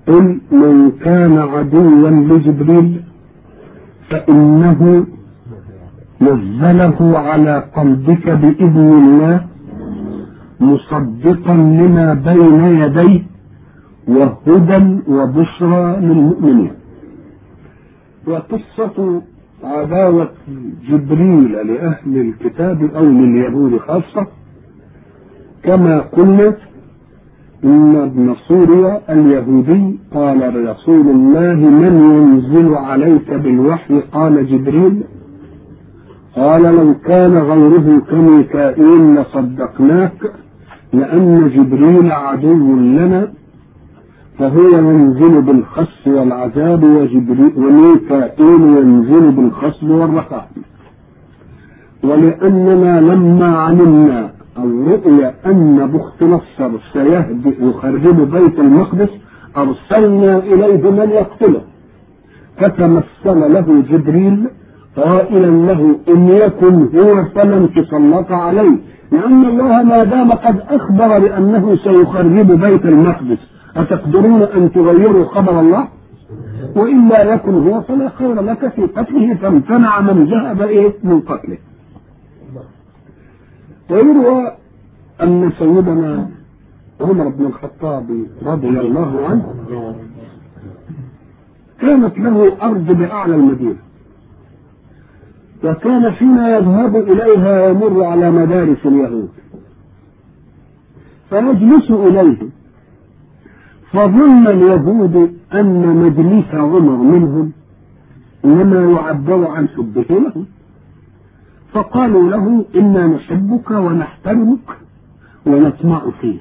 قل من كان عدوا لجبريل فإنه نزله على قلبك بإذن الله مصدقا لما بين يديه وهدى وبشرى للمؤمنين. وقصة عداوة جبريل لأهل الكتاب أو لليهود خاصة كما قلنا إن ابن سوريا اليهودي قال لرسول الله من ينزل عليك بالوحي؟ قال جبريل. قال لو كان غيره كميكائيل لصدقناك لأن جبريل عدو لنا فهو ينزل بالخس والعذاب وميكائيل ينزل بالخصب والرخاء. ولأننا لما علمنا الرؤيا أن بخت نصر يخرب بيت المقدس أرسلنا إليه من يقتله فتمثل له جبريل قائلا له إن يكن هو فلن تسلط عليه لأن الله ما دام قد أخبر بأنه سيخرب بيت المقدس أتقدرون أن تغيروا خبر الله؟ وإلا يكن هو فلا خير لك في قتله فامتنع من ذهب من قتله. ويروى أن سيدنا عمر بن الخطاب رضي الله عنه كانت له أرض بأعلى المدينة وكان حين يذهب إليها يمر على مدارس اليهود فيجلس إليه فظن اليهود أن مجلس عمر منهم إنما يعبر عن حبه له فقالوا له إنا نحبك ونحترمك ونطمع فيك.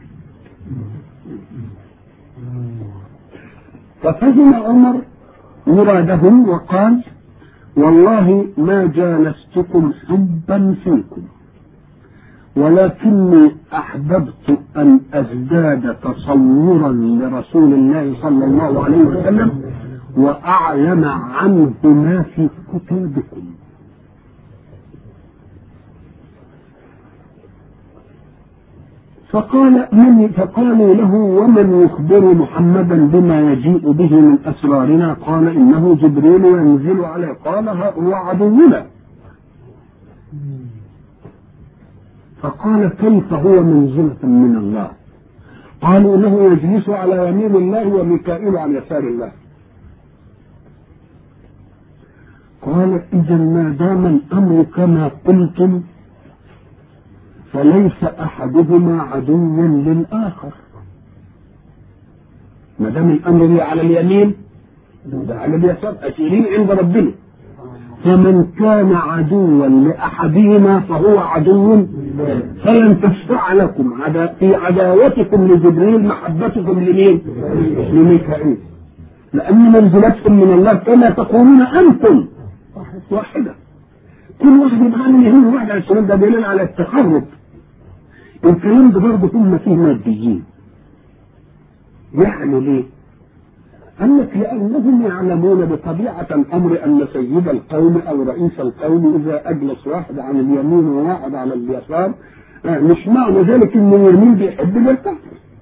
ففهم عمر مرادهم وقال والله ما جالستكم حبا فيكم ولكني أحببت أن أزداد تصورا لرسول الله صلى الله عليه وسلم وأعلم عنه ما في كتابكم. فقالوا له ومن يخبر محمدا بما يجيء به من أسرارنا؟ قال إنه جبريل ينزل عليه. قال هو عدونا. فقال كيف هو منزلة من الله؟ قالوا انه يجلس على يمين الله وميكائيل على يسار الله. قال اذا ما دام الامر كما قلتم فليس احدهما عدوا للاخر. ما دام الامر على اليمين على اليسار اسيرين عند ربنا، فمن كان عدوا لأحدهما فهو عدو فلن تشفع لكم في عداوتكم لجبريل محبتكم لمين؟ لميكائيل، لأن منزلتكم من الله كما تقولون أنتم واحدة. كل واحد يبقى من يهم واحد على السلام. ده دليل على التقرب. الكلام ده برضه هم فيه ماديين. يعني ليه؟ قال لك لأنهم يعلمون بطبيعة الأمر أن سيد القوم أو رئيس القوم إذا أجلس واحد عن اليمين وواحد على اليسار مش معنى ذلك إن اليمين بيحب اليسار،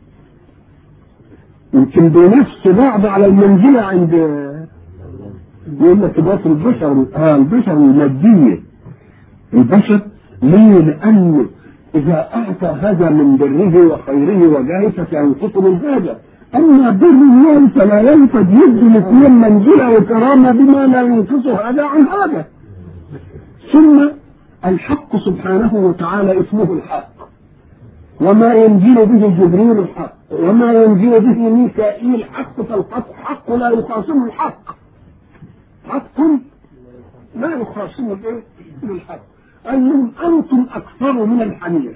يمكن بنفس بعض على المنزلة عند يقول لك ده البشر البشر المادية. البشر ليه؟ لأنه إذا أعطى هذا من بره وخيره وجاهه فسينقص من هذا. أما بر الله فلا ينفد يد الاثنين منزلة وكرامة بما لا ينقص هذا عن هذا. ثم الحق سبحانه وتعالى اسمه الحق، وما ينزل به جبريل الحق، وما ينزل به ميكائيل حق، فالحق حق لا يخاصم الحق، حق لا يخاصم الحق. أنهم أنتم أكثر من الحمير.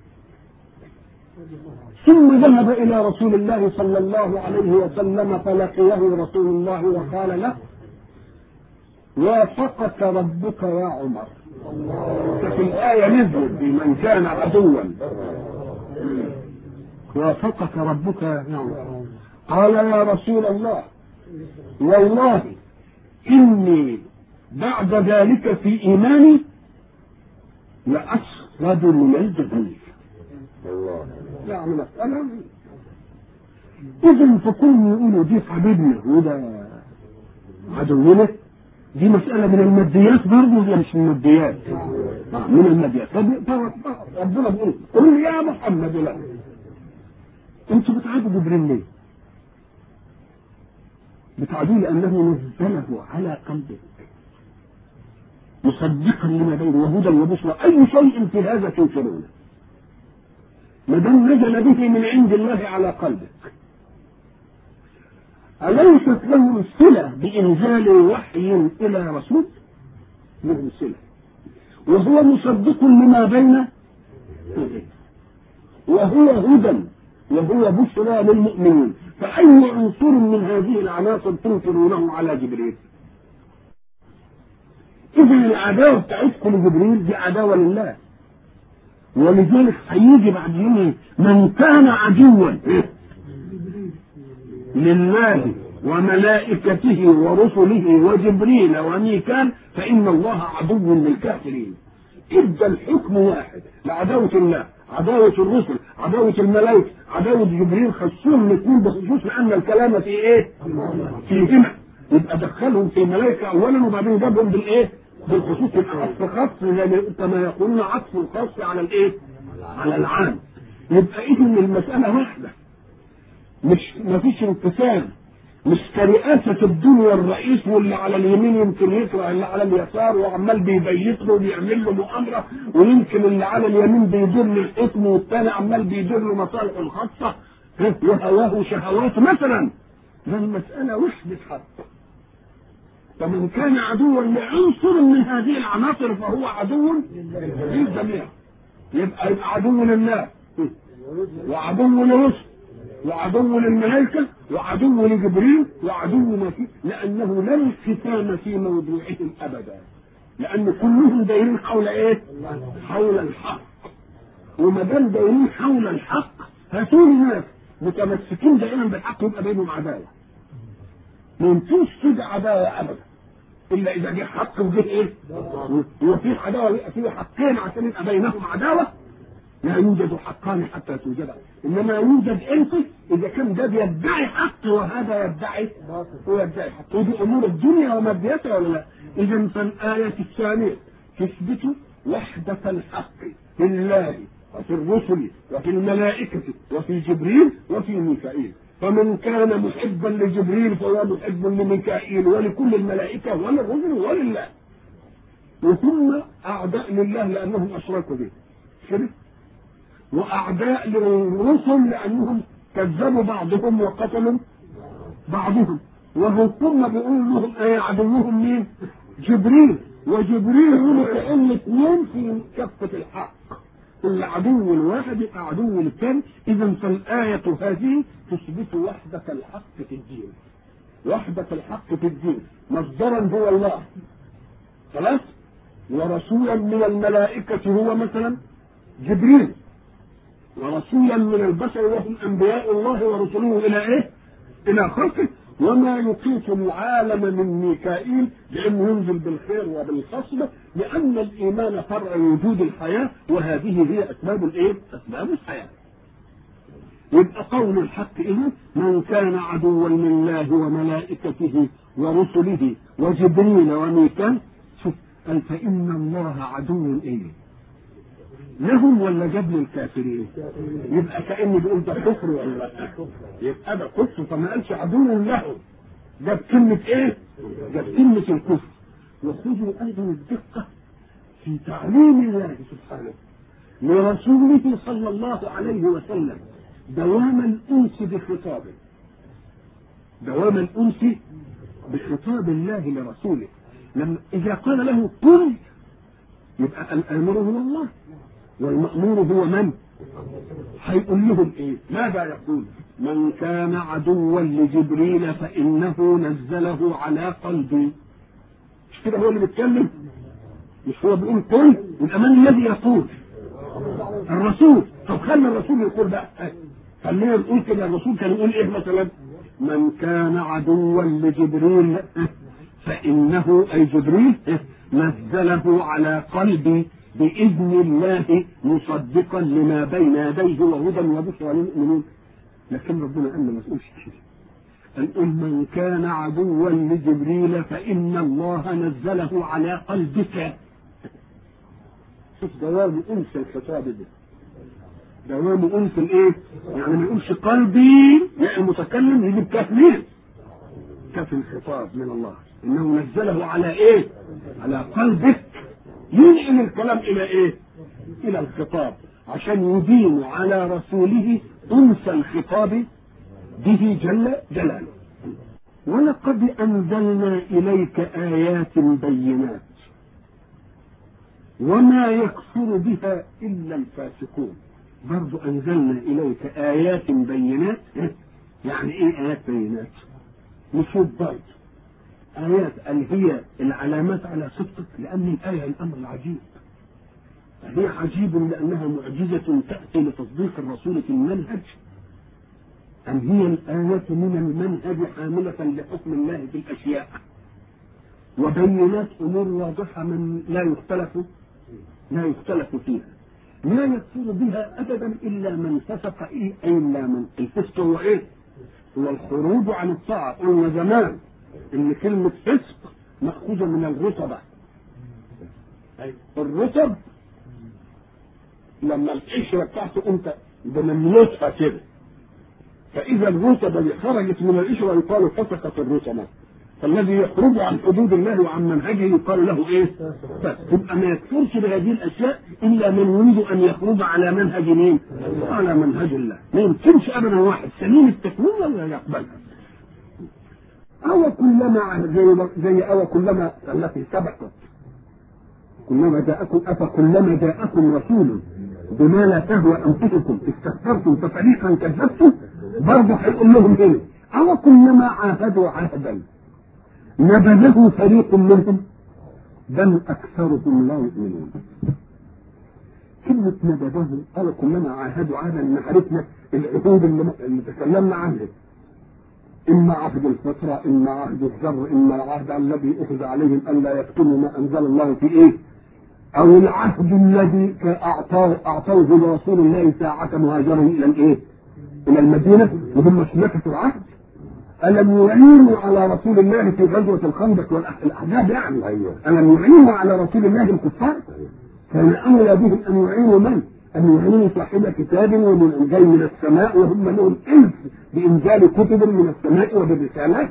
ثم ذهب إلى رسول الله صلى الله عليه وسلم فلقيه رسول الله وقال له وافقك ربك يا عمر. ففي الآية نزلت بمن كان عدوا وافقك ربك يا عمر. قال يا رسول الله والله إني بعد ذلك في إيماني لأسود من الجبل. يعني مسألة إذا فكلهم يقولوا دي حبيبنا وده عدونا، دي مسألة من الماديات برضه ولا مش من الماديات؟ من الماديات. ربنا بيقول قل يا محمد لا انتوا بتعادوا جبريل ليه؟ بتعادوا لأنه نزله على قلبك مصدقا لما بينه وهدى وبشرى، أي شيء في هذا تنكرونه ما دام نزل به من عند الله على قلبك. أليست له صلة بإنزال وحي إلى رسول؟ له صلة، وهو مصدق لما بين وهو هدى وهو بشرى للمؤمنين. فأي عنصر من هذه العناصر تنكرونه على جبريل؟ إذا العداوة بتاعتكم لجبريل دي عداوة لله، ولذلك هيجي بعد يوم من كان عدوا لله وملائكته ورسله وجبريل وميكال فإن الله عدو للكافرين. إذا الحكم واحد لعداوة الله، عداوة الرسل، عداوة الملائكة، عداوة جبريل، خصهم الاثنين بخصوص لأن الكلام في إيه؟ فيهما. يبقى دخلهم في ملائكة أولا وبعدين جابهم بالإيه؟ بالخصوص. يبقى عطف خاص كما يقولون عطف الخاص على الإيه؟ على العام. يبقى إذا المسألة واحدة، مش مفيش انقسام، مش كرئاسة الدنيا الرئيس واللي على اليمين يمكن يكره اللي على اليسار وعمال بيبيت له وبيعمل له مؤامرة، ويمكن اللي على اليمين بيدور للاسم والثاني عمال بيدور له مصالحه الخاصة وهواه شهوات مثلا. ده المسألة وحدة حق. فمن كان عدوا لعنصر من هذه العناصر فهو عدو للجميع. يبقى عدو لله وعدو للرسل وعدو للملائكة وعدو لجبريل وعدو ما فيه، لأنه لا انقسام في موضوعهم أبدا، لأن كلهم دايرين حول إيه؟ حول الحق. وما دام دايرين حول الحق هاتوا الناس متمسكين دائما بالحق يبقى بينهم عداوة. ما يمكنش تيجي عداوة أبدا إلا إذا جه حق وجه إيه؟ وفي عداوة يبقى فيه حقين عشان يبقى بينهم عداوة. لا يوجد حقان حتى توجد، انما يوجد انت اذا كان ده بيدعي حق وهذا يدعي حق. ودي امور الدنيا وماديتها ولا لا؟ اذا فالايه الثانيه تثبت وحده الحق في الله وفي الرسل وفي الملائكه وفي جبريل وفي ميكائيل. فمن كان محبا لجبريل فهو محب لميكائيل ولكل الملائكه وللرسل ولله، وهم اعداء لله لانهم اشركوا به كده، واعداء للرسل لانهم كذبوا بعضهم وقتلوا بعضهم. وهم بيقولوا لهم ايه عدوهم مين؟ جبريل. وجبريل هم كأن اثنين في كفة الحق، العدو الواحد يبقى عدو للثاني. اذا فالآية هذه تثبت وحدة الحق في الدين. وحدة الحق في الدين مصدرا هو الله خلاص، ورسولا من الملائكة هو مثلا جبريل، ورسولا من البشر وهم انبياء الله ورسوله الى ايه؟ الى خلقه. وما يقيت العالم من ميكائيل لانه ينزل بالخير وبالخصبه، لان الايمان فرع وجود الحياه، وهذه هي اسباب الايه؟ اسباب الحياه. يبقى قول الحق اذا من كان عدوا لله وملائكته ورسله وجبريل وميكائيل، شوف قال فان الله عدو ايه؟ لهم ولا جاب للكافرين؟ يبقى كأنه بيقول ده كفر ولا لا؟ يبقى ده كفر، فما قالش عدو لهم، جاب كلمة ايه؟ جاب كلمة الكفر. وخذوا ايضا الدقة في تعليم الله سبحانه لرسوله صلى الله عليه وسلم دوام الانس بخطابه، دوام الانس بخطاب الله لرسوله. لما اذا قال له قل يبقى الامر هو الله والمأمور هو من؟ هيقول لهم ايه؟ ماذا يقول؟ من كان عدوا لجبريل فإنه نزله على قلبي. مش كده هو اللي بيتكلم؟ مش هو بيقول قل؟ يبقى من الذي يقول؟ الرسول. طب خلي الرسول يقول بقى، خلينا نقول كده الرسول كان يقول ايه مثلا؟ من كان عدوا لجبريل فإنه أي جبريل نزله على قلبي بإذن الله مصدقا لما بين يديه وهدى وبشرى للمؤمنين. لكن ربنا قال ما تقولش كده، قال من كان عدوا لجبريل فإن الله نزله على قلبك. شوف دوام أنس الخطاب ده، دوام أنس الإيه؟ يعني ما يقولش قلبي، يعني المتكلم يجيب كاف مين؟ كاف الخطاب من الله، إنه نزله على إيه؟ على قلبك، ينقل الكلام إلى إيه؟ إلى الخطاب، عشان يدين على رسوله أنس الخطاب به جل جلاله. ولقد أنزلنا إليك آيات بينات وما يكفر بها إلا الفاسقون. برضو أنزلنا إليك آيات بينات، يعني إيه آيات بينات؟ نشوف برضو آيات اللي هي العلامات على صدقك، لأن الآية الأمر العجيب، هي عجيب لأنها معجزة تأتي لتصديق الرسول في المنهج، أم هي الآيات من المنهج حاملة لحكم الله في الأشياء، وبينات أمور واضحة من لا يختلف فيها، لا يكفر بها أبدا إلا من فسق، إلا من الفسق هو إيه؟ هو الخروج عن الطاعة. قلنا زمان إن كلمة فسق مأخوذة من الرطبة، الرطب لما القشرة بتاعته أنت بنملتها كده، فإذا الرطبة اللي خرجت من القشرة يقال فسقت الرطبة، فالذي يخرج عن حدود الله وعن منهجه يقال له ايه؟ بس يبقى ما يكفرش بهذه الاشياء الا من يريد ان يخرج على منهج مين؟ على منهج الله. ما يمكنش ابدا واحد سليم التكوين ولا يقبلها. او كلما زي كلما التي سبقت، كلما جاءكم رسول بما لا تهوى انفسكم استكبرتم ففريقا كذبتم، برضه هيقول لهم هنا او كلما عاهدوا عهدا نبذه فريق منهم بل اكثرهم لا يؤمنون. كلمة نبذه قال كلما عاهدوا عهدا، ان عرفنا العهود اللي تكلمنا عنها، اما عهد الفترة، اما عهد الذر، اما العهد الذي اخذ عليهم ان لا يكتموا ما انزل الله في ايه، او العهد الذي اعطوه لرسول الله ساعة مهاجره الى الايه؟ الى المدينة وهم نكثوا العهد. ألم يعينوا على رسول الله في غزوة الخندق والأحزاب؟ يعني ألم يعينوا على رسول الله الكفار؟ كان أولى بهم أن يعينوا من؟ أن يعينوا صاحب كتاب ومن جاي من السماء، وهم لهم إذ بإنزال كتب من السماء وبالرسالات.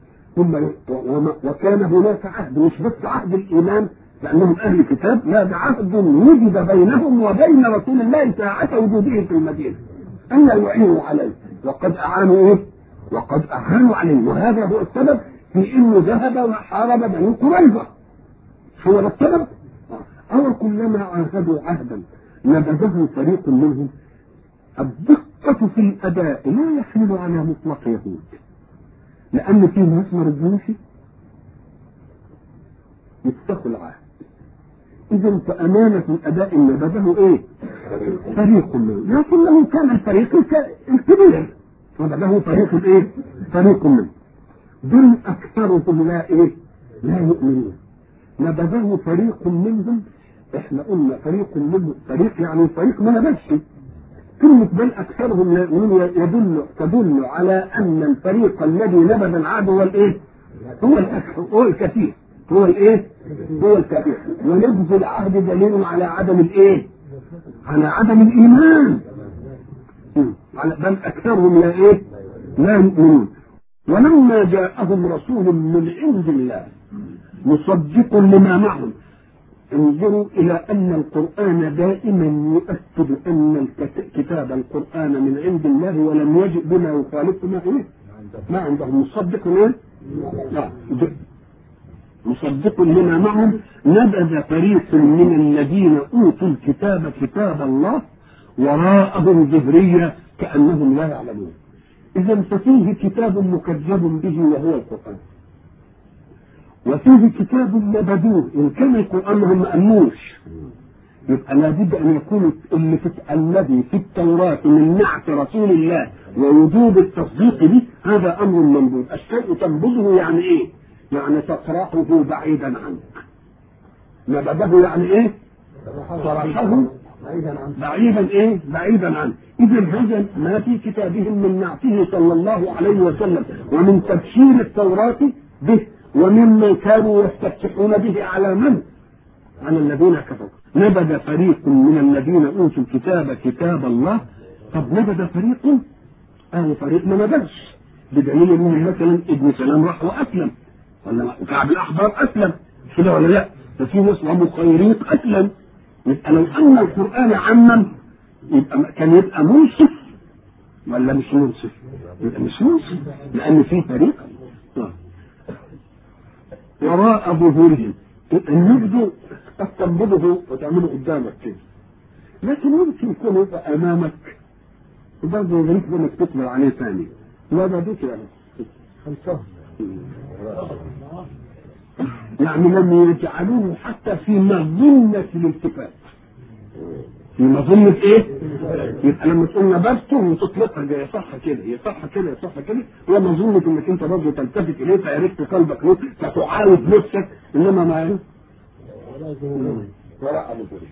وكان هناك عهد، مش بس عهد الإيمان لأنهم أهل كتاب، لا، ده عهد وجد بينهم وبين رسول الله ساعة وجوده في المدينة أن لا يعينوا عليه، وقد أعانوا إيه؟ وقد أهانوا عليه، وهذا هو السبب في انه ذهب وحارب بني قريظة. هو ده السبب. او كلما عاهدوا عهدا نبذه فريق منهم. الدقة في الاداء لا يحمل على مطلق يهود، لان فيه مسمر الجيوشي يتخذ العهد، اذا فامانة الاداء نبذه ايه؟ فريق منهم، لكنه كان الفريق الكبير وبعده فريق ايه؟ فريق منه، دول اكثرهم لا ايه؟ لا يؤمنون. نبذه فريق منهم، احنا قلنا فريق منهم، فريق يعني فريق ما نبذش. كلمة بل اكثرهم لا يؤمنون تدل على ان الفريق الذي نبذ العهد هو الايه؟ هو الكثير، هو الايه؟ هو الكثير. ونبذ العهد دليل على عدم الايه؟ على عدم الايمان. بل اكثرهم لا ايه؟ لا يؤمنون. ولما جاءهم رسول من عند الله مصدق لما معهم. انظروا الى ان القرآن دائما يؤكد ان كتاب القرآن من عند الله، ولم يجئ بما يخالف ما عندهم. مصدق ايه؟ مصدق لما معهم. نبذ فريق من الذين اوتوا الكتاب كتاب الله وراءهم ظهريا كأنهم لا يعلمون. إذا ففيه كتاب مكذب به وهو القرآن، وفيه كتاب نبذوه. إن كان القرآن هم ما أمنوش، يبقى لابد أن يكون الذي في التوراة من نعت رسول الله ووجوب التصديق به هذا أمر منبوذ. الشيء تنبذه يعني إيه؟ يعني تطرحه بعيدا عنك. نبذه يعني إيه؟ طرحه بعيدا ايه؟ بعيدا عنه. اذا ما في كتابهم من نعته صلى الله عليه وسلم ومن تبشير التوراة به ومما كانوا يستفتحون به على من؟ على الذين كفروا. نبذ فريق من الذين اوتوا الكتاب كتاب الله. طب نبذ فريق؟ فريق ما نبذش، بدليل ان مثلا ابن سلام راح واسلم، ولا كعب الاحبار اسلم كده ولا لا؟ ففي ناس ابو خيريق اسلم. يبقى لو ان القران عمم كان يبقى منصف ولا مش منصف؟ يبقى مش منصف، لان في فريق وراء ظهورهم. النبذ قد تنبذه وتعمله قدامك كده، لكن ممكن يكون يبقى امامك وبرضه يريد انك تطلع عليه ثاني. لا ده ديك يعني لم يجعلوه حتى في مظنة الالتفات. في مظنة ايه؟ يبقى لما تقول نبذته وتطلقها جاي صح كده، هي صح كده، هي صح كده، هي مظنة انك انت برضه تلتفت اليه فعرفت قلبك له فتعاود نفسك، انما ما عرفت وراء ظهورهم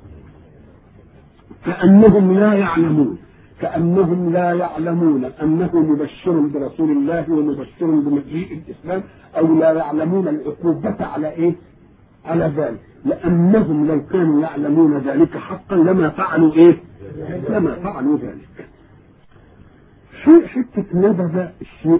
كأنهم لا يعلمون، كأنهم لا يعلمون أنه مبشر برسول الله ومبشر بمجيء الإسلام، أو لا يعلمون العقوبة على إيه؟ على ذلك، لأنهم لو كانوا يعلمون ذلك حقا لما فعلوا إيه؟ لما فعلوا ذلك. شيء حتة نبذ الشيء،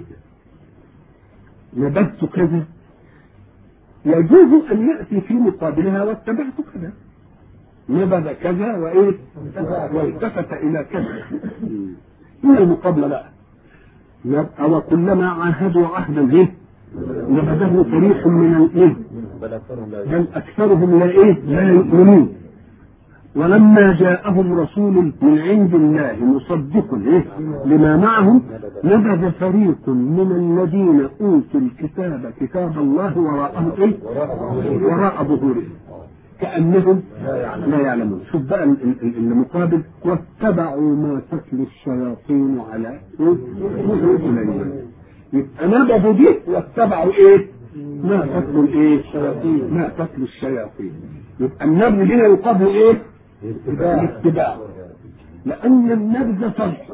نبذت كذا، يجوز أن يأتي في مقابلها واتبعت كذا. نبذ كذا وايه والتفت الى كذا من المقابله بقى. يبقى وكلما عاهدوا عهدا ايه نبذه فريق من الايه بل اكثرهم لا ايه لا يؤمنون. ولما جاءهم رسول من عند الله مصدق ايه لما معهم نبذ فريق من الذين اوتوا الكتاب كتاب الله وراءه ايه وراء ظهورهم كأنهم لا يعلمون. شوف بقى المقابل واتبعوا ما تتلو الشياطين على سليمان. يبقى نبذوا دي واتبعوا ايه؟ ما تتلو الايه؟ الشياطين، ما تتلو الشياطين. يبقى النبذ هنا يقابل ايه؟ الاتباع. لأن النبذ فرح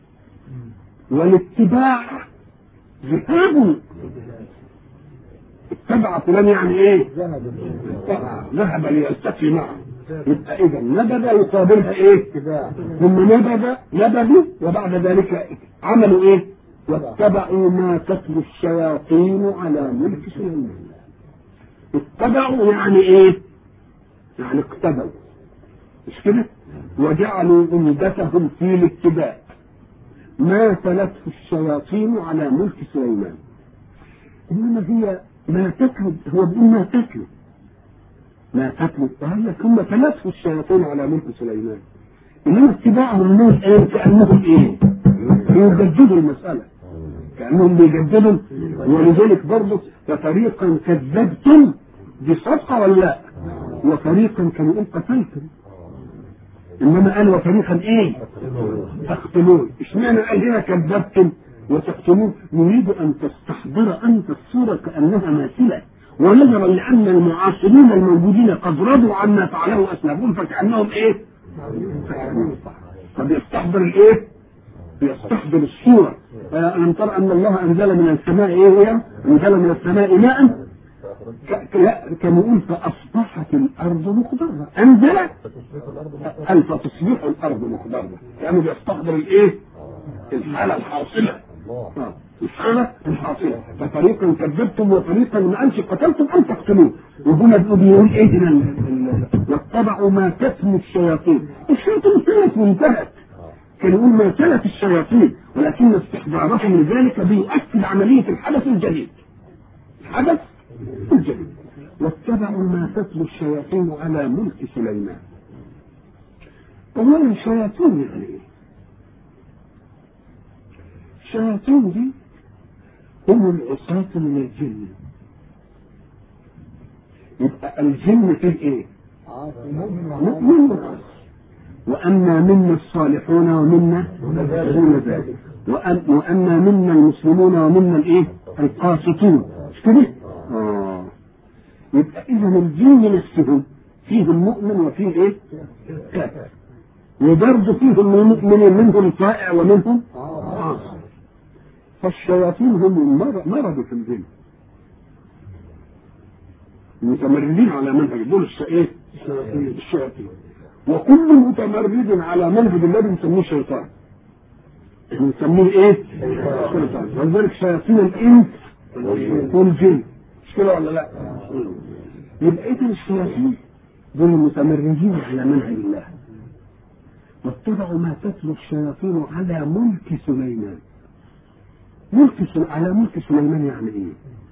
والاتباع ذهاب. اتبع فلان يعني ايه؟ ذهب ليلتقي معه. يبقى اذا نبذ يقابلها ايه؟ ثم نبذوا وبعد ذلك عملوا ايه؟ واتبعوا ما تتلو الشياطين على ملك سليمان. اتبعوا يعني ايه؟ يعني اقتدوا، مش كده؟ وجعلوا عمدتهم في الاتباع ما تلته الشياطين على ملك سليمان. انما هي ما تتلو، هو بيقول ما تتلو وهي ثم تلته الشياطين على ملك سليمان. انما اتباعهم الناس ايه؟ كانهم ايه؟ يجددوا المساله، كانهم بيجددوا. ولذلك برضه ففريقا كذبتم بصدقه ولا لا؟ وفريقا كانوا يقول قتلتم. انما قال وفريقا ايه؟ تقتلون. اشمعنى قال هنا كذبتم وتقتلون؟ نريد ان تستحضر انت الصوره كانها ماثله، ونظرا لان المعاصرين الموجودين قد رضوا عما فعله اسلافهم فكانهم ايه؟ فبيستحضر الايه؟ بيستحضر الصوره. الم ترى ان الله انزل من السماء ايه هي؟ انزل من السماء ماء كما يقول فاصبحت الارض مخضره. انزل فتصبح الارض مخضره، يعني بيستحضر الايه؟ الحاله الحاصله. الحالة الحاصلة. ففريقا كذبتم وفريقا ما أنش قتلتم أم تقتلون. وهنا بيقول إيه هنا؟ واتبعوا ما تتلو الشياطين. الشياطين كانت وانتهت. كان يقول ما تلت الشياطين، ولكن استحضارهم لذلك بيؤكد عملية الحدث الجديد. الحدث الجديد. واتبعوا ما تتلو الشياطين على ملك سليمان. أولا الشياطين يعني إيه؟ الشياطين دي هم العصاة من الجن. يبقى الجن فيه ايه؟ مؤمن وعاصي. واما منا الصالحون ومنا دون ذلك، واما منا المسلمون ومنا الايه؟ القاسطون. مش كده؟ يبقى اذا الجن نفسهم فيهم مؤمن وفيه ايه؟ كافر. وبرضه فيهم مؤمن منهم طائع ومنهم عاصي. فالشياطين هم مرضوا في الجن، متمردين على منهج دول ايه؟ الشياطين. وكل متمرد على منهج الذي نسميه شيطان، نسميه ايه؟ شيطان. ولذلك شياطين الانس والجن، مش كده ولا لا؟ يبقى اذا الشياطين دول المتمردين على منهج الله، واتبعوا ما تتلو الشياطين على ملك سليمان. على ملك سليمان يعني ايه؟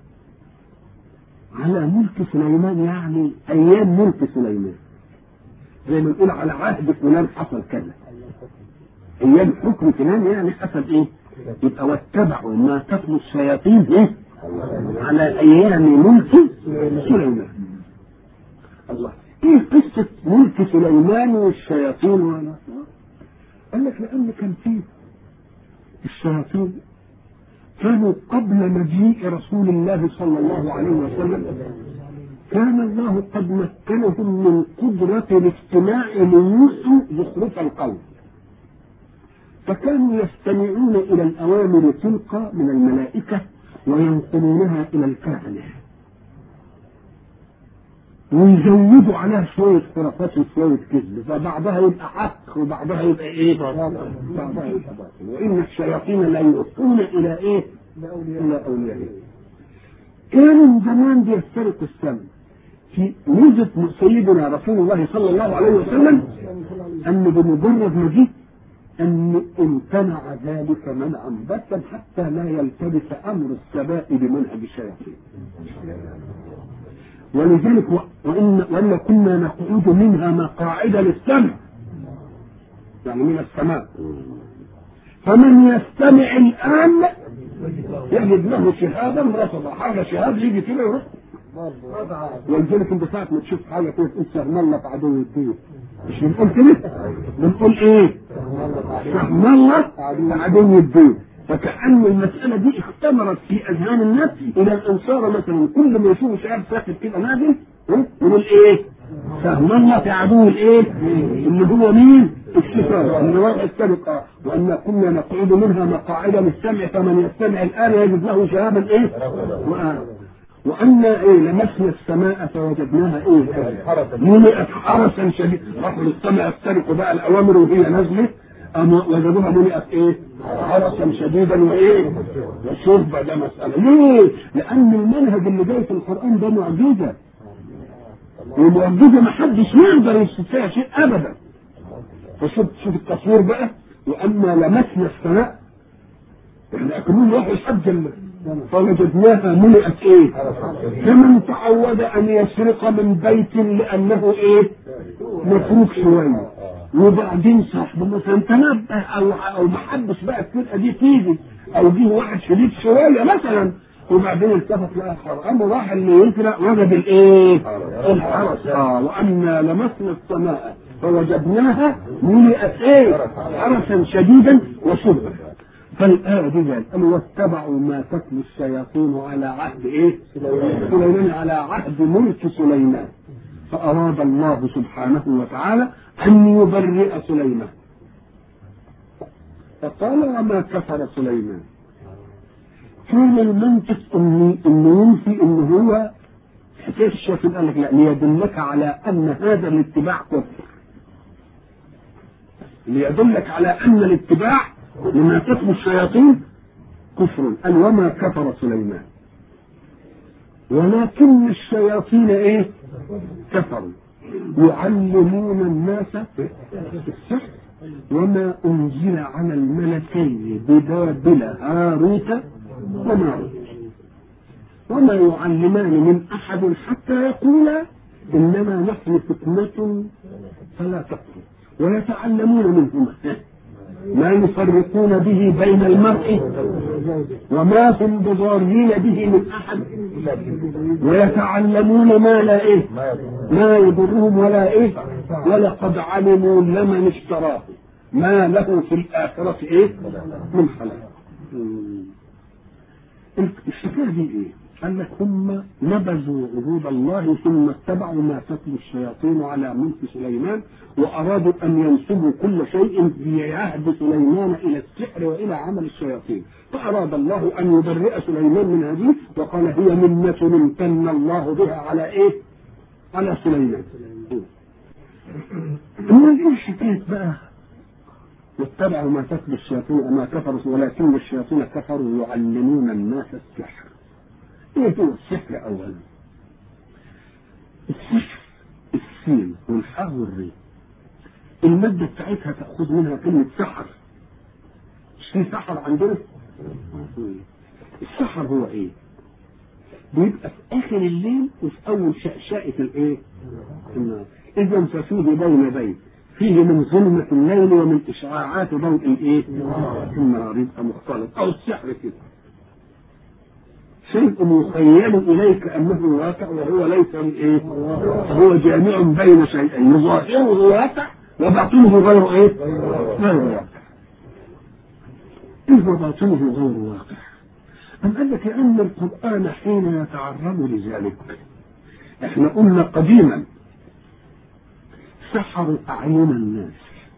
على ملك سليمان يعني ايام ملك سليمان، زي ما نقول على عهد فلان حصل كذا، ايام حكم فلان يعني حصل ايه؟ يبقى واتبعوا ما تتلو الشياطين ايه؟ على ايام ملك سليمان. الله، ايه قصه ملك سليمان والشياطين ولا؟ قال لك لان كان فيه الشياطين كانوا قبل مجيء رسول الله صلى الله عليه وسلم، كان الله قد مكنهم من قدرة الاستماع ليوحوا زخرف القول، فكانوا يستمعون إلى الأوامر تلك من الملائكة وينقلونها إلى الكهنة ويزودوا عليها شوية خرافات وشوية كذب، فبعضها يبقى حق وبعضها يبقى ايه؟ بعضها يبقى باطل. وإن الشياطين لا يؤتون إلى ايه؟ إلى أوليائهم. كانوا زمان بيسترقوا السمع. في ميزة سيدنا رسول الله صلى الله عليه وسلم أن بمجرد ما جه أن امتنع ذلك منعا باتا حتى لا يلتبس أمر السماء بمنهج الشياطين. ولذلك وإن كنا نقعد منها مقاعد للسمع، يعني من السماء، فمن يستمع الآن يجد له شهادا رصدا، حاجة شهاد يجي كده يروح. ولذلك انت ساعة ما تشوف حاجة كده تقول سهم الله في عدو الدين، مش بنقول كده؟ بنقول ايه؟ سهم الله في عدو الدين. فكأن المسألة دي اختمرت في أذهان الناس إلى الأنصار مثلا كل ما يشوفوا شعب ساكت كده نازل يقول إيه؟ سهم الله في عدو الإيه؟ اللي هو مين؟ الشيطان. اللي هو السابق. وأن كنا نقعد منها مقاعد للسمع فمن يستمع الآن يجد له شهابا إيه؟ وأن إيه؟ لمسنا السماء فوجدناها إيه؟ ملئت حرسا شديدا. راحوا للسماء يسترقوا بقى الأوامر وهي نازلة وجدوها ملئت ايه؟ حرسا شديدا وايه؟ وشربا. ده مسألة ليه؟ لأن المنهج اللي جاي في القرآن ده معجزة، والمعجزة ما حدش يقدر يستطيع شيء أبدا. فشوف التصوير بقى، وأما لمسنا السماء احنا أكلون راحوا يسجل فوجدناها ملئت ايه؟ فمن تعود أن يسرق من بيت لأنه ايه؟ متروك شوية، وبعدين صاحبه مثلا تنبه او ما حدش بقى الفرقه دي تيجي، او جه واحد شديد شويه مثلا وبعدين التفت لقى حرام وراح اللي يسرق وجد الايه؟ الحرس. وانا لمسنا السماء فوجدناها ملئت ايه؟ حرسا شديدا وشربا. فالآية دي قالوا واتبعوا ما تتلو الشياطين على عهد ايه؟ سليمان، على عهد ملك سليمان. فأراد الله سبحانه وتعالى أن يبرئ سليمان، فقال وما كفر سليمان. كان المنطق إنه ينفي إنه هو حكاية الشياطين، قال لك لا، ليدلك على أن هذا الاتباع كفر، ليدلك على أن الاتباع لما تتلو الشياطين كفر. قال وما كفر سليمان ولكن الشياطين ايه؟ كفروا يعلمون الناس السحر وما أنزل على الملكين ببابل هاروت وماروت وما يعلمان من أحد حتى يقولا إنما نحن فتنة فلا تكفر ويتعلمون منهما ما يفرقون به بين المرء وما هم بضارين به من أحد ويتعلمون ما لا إيه؟ ما يضرهم ولا إيه؟ ولقد علموا لمن اشتراه ما له في الآخرة إيه؟ من خلاق. الشكاية دي إيه؟ قال لك هم نبذوا عهود الله ثم اتبعوا ما تتلو الشياطين على ملك سليمان، وارادوا ان ينسبوا كل شيء في عهد سليمان الى السحر والى عمل الشياطين، فاراد الله ان يبرئ سليمان من هذه، وقال هي منة امتن الله بها على ايه؟ على سليمان. اما ايه حكايه بقى واتبعوا ما تتلو الشياطين وما كفروا ولكن الشياطين كفروا يعلمون الناس السحر. ايه هو السحر اولا؟ السحر السين والحاء والري، المادة بتاعتها تأخذ منها كلمة سحر. مش في سحر عندنا؟ السحر هو ايه؟ بيبقى في اخر الليل وفي اول شقشقة الايه؟ النار. اذا ففيه بين فيه من ظلمة الليل ومن اشعاعات ضوء الايه؟ النار. يبقى مختلط او السحر كده شيء يخيل اليك انه واقع وهو ليس ايه؟ هو جامع بين شيئين، ظاهره واقع وباطنه غير ايه؟ غير واقع. ايه وباطنه غير واقع؟ أم قال لك لأن القرآن حين يتعرض لذلك، احنا قلنا قديما سحروا أعين الناس،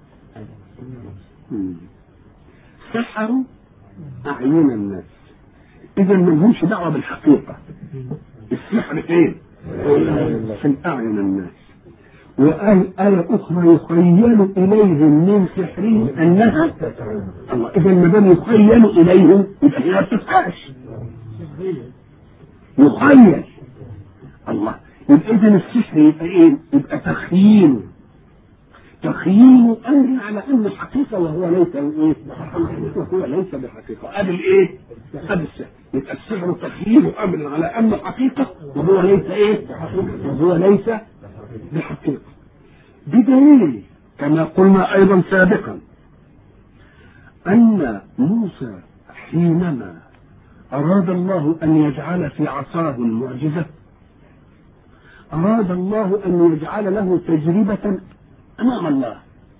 سحروا أعين الناس، إذا ما لهمش دعوة بالحقيقة. السحر فين؟ في أعين الناس. وقال آية أخرى يخيل إليهم من سحرهم أنها الله. إذا ما دام يخيل إليهم يبقى هي ما بتسحرش، يخيل الله. يبقى إذا السحر يبقى إيه؟ يبقى تخييل أمر على أنه حقيقة وهو ليس إيه؟ وهو ليس بحقيقة. قبل إيه؟ قبل السحر. يبقى السحر تخييل أمر على أنه حقيقة وهو ليس إيه؟ وهو ليس بحقيقة. بدليل كما قلنا أيضا سابقا أن موسى حينما أراد الله أن يجعل في عصاه المعجزة، أراد الله أن يجعل له تجربة أمام الله.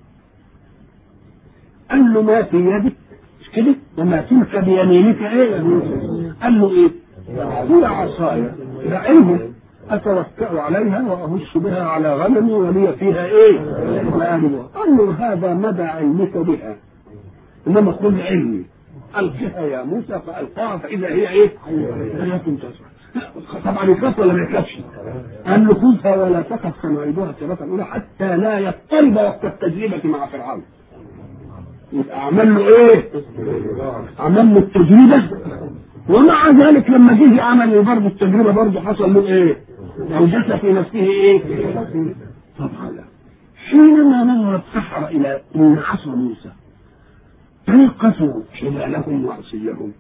قال له ما في يدك مش كده؟ وما تلك بيمينك ايه يا موسى؟ قال له ايه؟ هي عصايا بعلمه أتوكأ عليها وأهش بها على غنمي ولي فيها إيه؟ قال له هذا مدى علمك بها، إنما خذ علمي ألقها يا موسى، فألقاها فإذا هي إيه؟ حياة تسعى. طبعا يخاف ولا ما يخافش؟ قال له خذها ولا تخف سنعيدها سيرة الأولى حتى لا يضطرب وقت التجربة مع فرعون. يبقى عمل له إيه؟ عمل له التجربة، ومع ذلك لما جه عمل برضه التجربة برضه حصل له إيه؟ أوجس في نفسه إيه؟ طبعا لا. حينما نظر السحرة إلى أن عصا موسى تلقفوا حبالهم وعصيهم،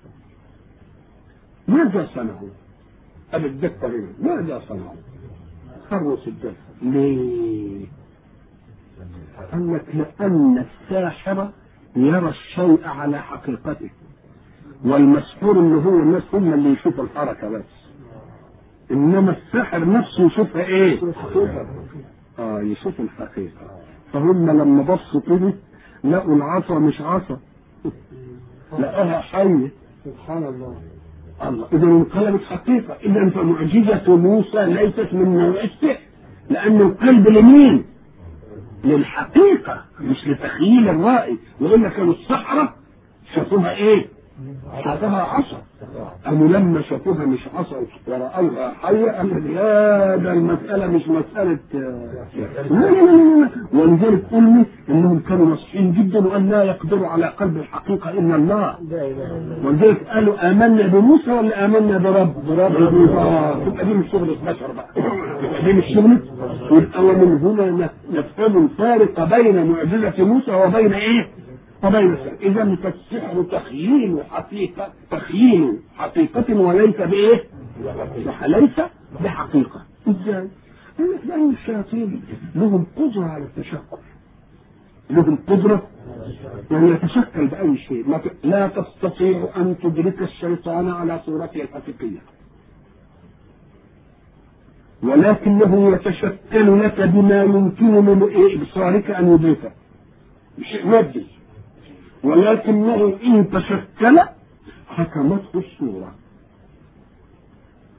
ماذا صنعوا؟ أبي الدكتور ماذا صنعوا؟ خروا سجدا. ليه؟ قال لك لأن الساحر يرى الشيء على حقيقته، والمسحور اللي هو الناس هم اللي يشوف الحركة بس، إنما الساحر نفسه يشوفها إيه؟ يشوف الحقيقة. فهم لما بصوا كده لقوا العصا مش عصا، لقاها حية. سبحان الله. إذا انقلبت حقيقة. إذا فمعجزة موسى ليست من نوع السحر، لأن القلب لمين؟ للحقيقة مش لتخيل الرائي. وإلا كانوا السحرة شافوها إيه؟ شافوها عصا. قالوا لما شافوها مش عصا ورأوها حية قالوا لا ده المسألة مش مسألة لا. ولذلك قلنا إنهم كانوا نصحين جدا وأن لا يقدروا على قلب الحقيقة إلا الله. ولذلك قالوا آمنا بموسى ولا آمنا برب؟ تبقى دي مش شغل البشر بقى، تبقى دي مش شغل. يبقى ومن هنا نفهم الفارق بين معجزة موسى وبين إيه؟ وبين السحر. إذا فالسحر تخييل حقيقة، تخييل حقيقة وليس بإيه؟ ليس بحقيقة. إزاي؟ لأن الشياطين لهم قدرة على التشكل، لهم قدرة يعني يتشكل بأي شيء. لا تستطيع أن تدرك الشيطان على صورته الحقيقية، ولكنه يتشكل لك بما يمكن من إبصارك أن يدركه، شيء مادي، ولكنه إن تشكل حكمته الصورة.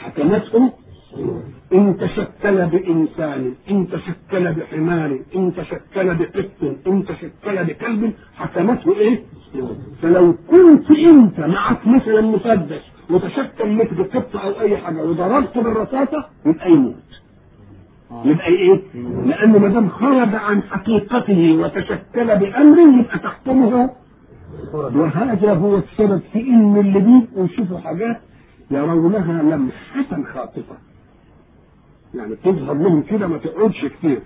حكمته إن تشكل بإنسان، إن تشكل بحمار، إن تشكل بقط، إن تشكل بكلب، حكمته إيه؟ فلو كنت أنت معك مثلا مسدس وتشكل لك بقط أو أي حاجة وضربته بالرصاصة يبقى يموت. يبقى إيه؟ لأنه ما دام خرج عن حقيقته وتشكل بأمر يبقى تحكمه. وهذا هو السبب في إن اللي بيبقوا يشوفوا حاجات يرونها لمحة خاطفة، يعني تظهر لهم كده ما تقعدش كتير.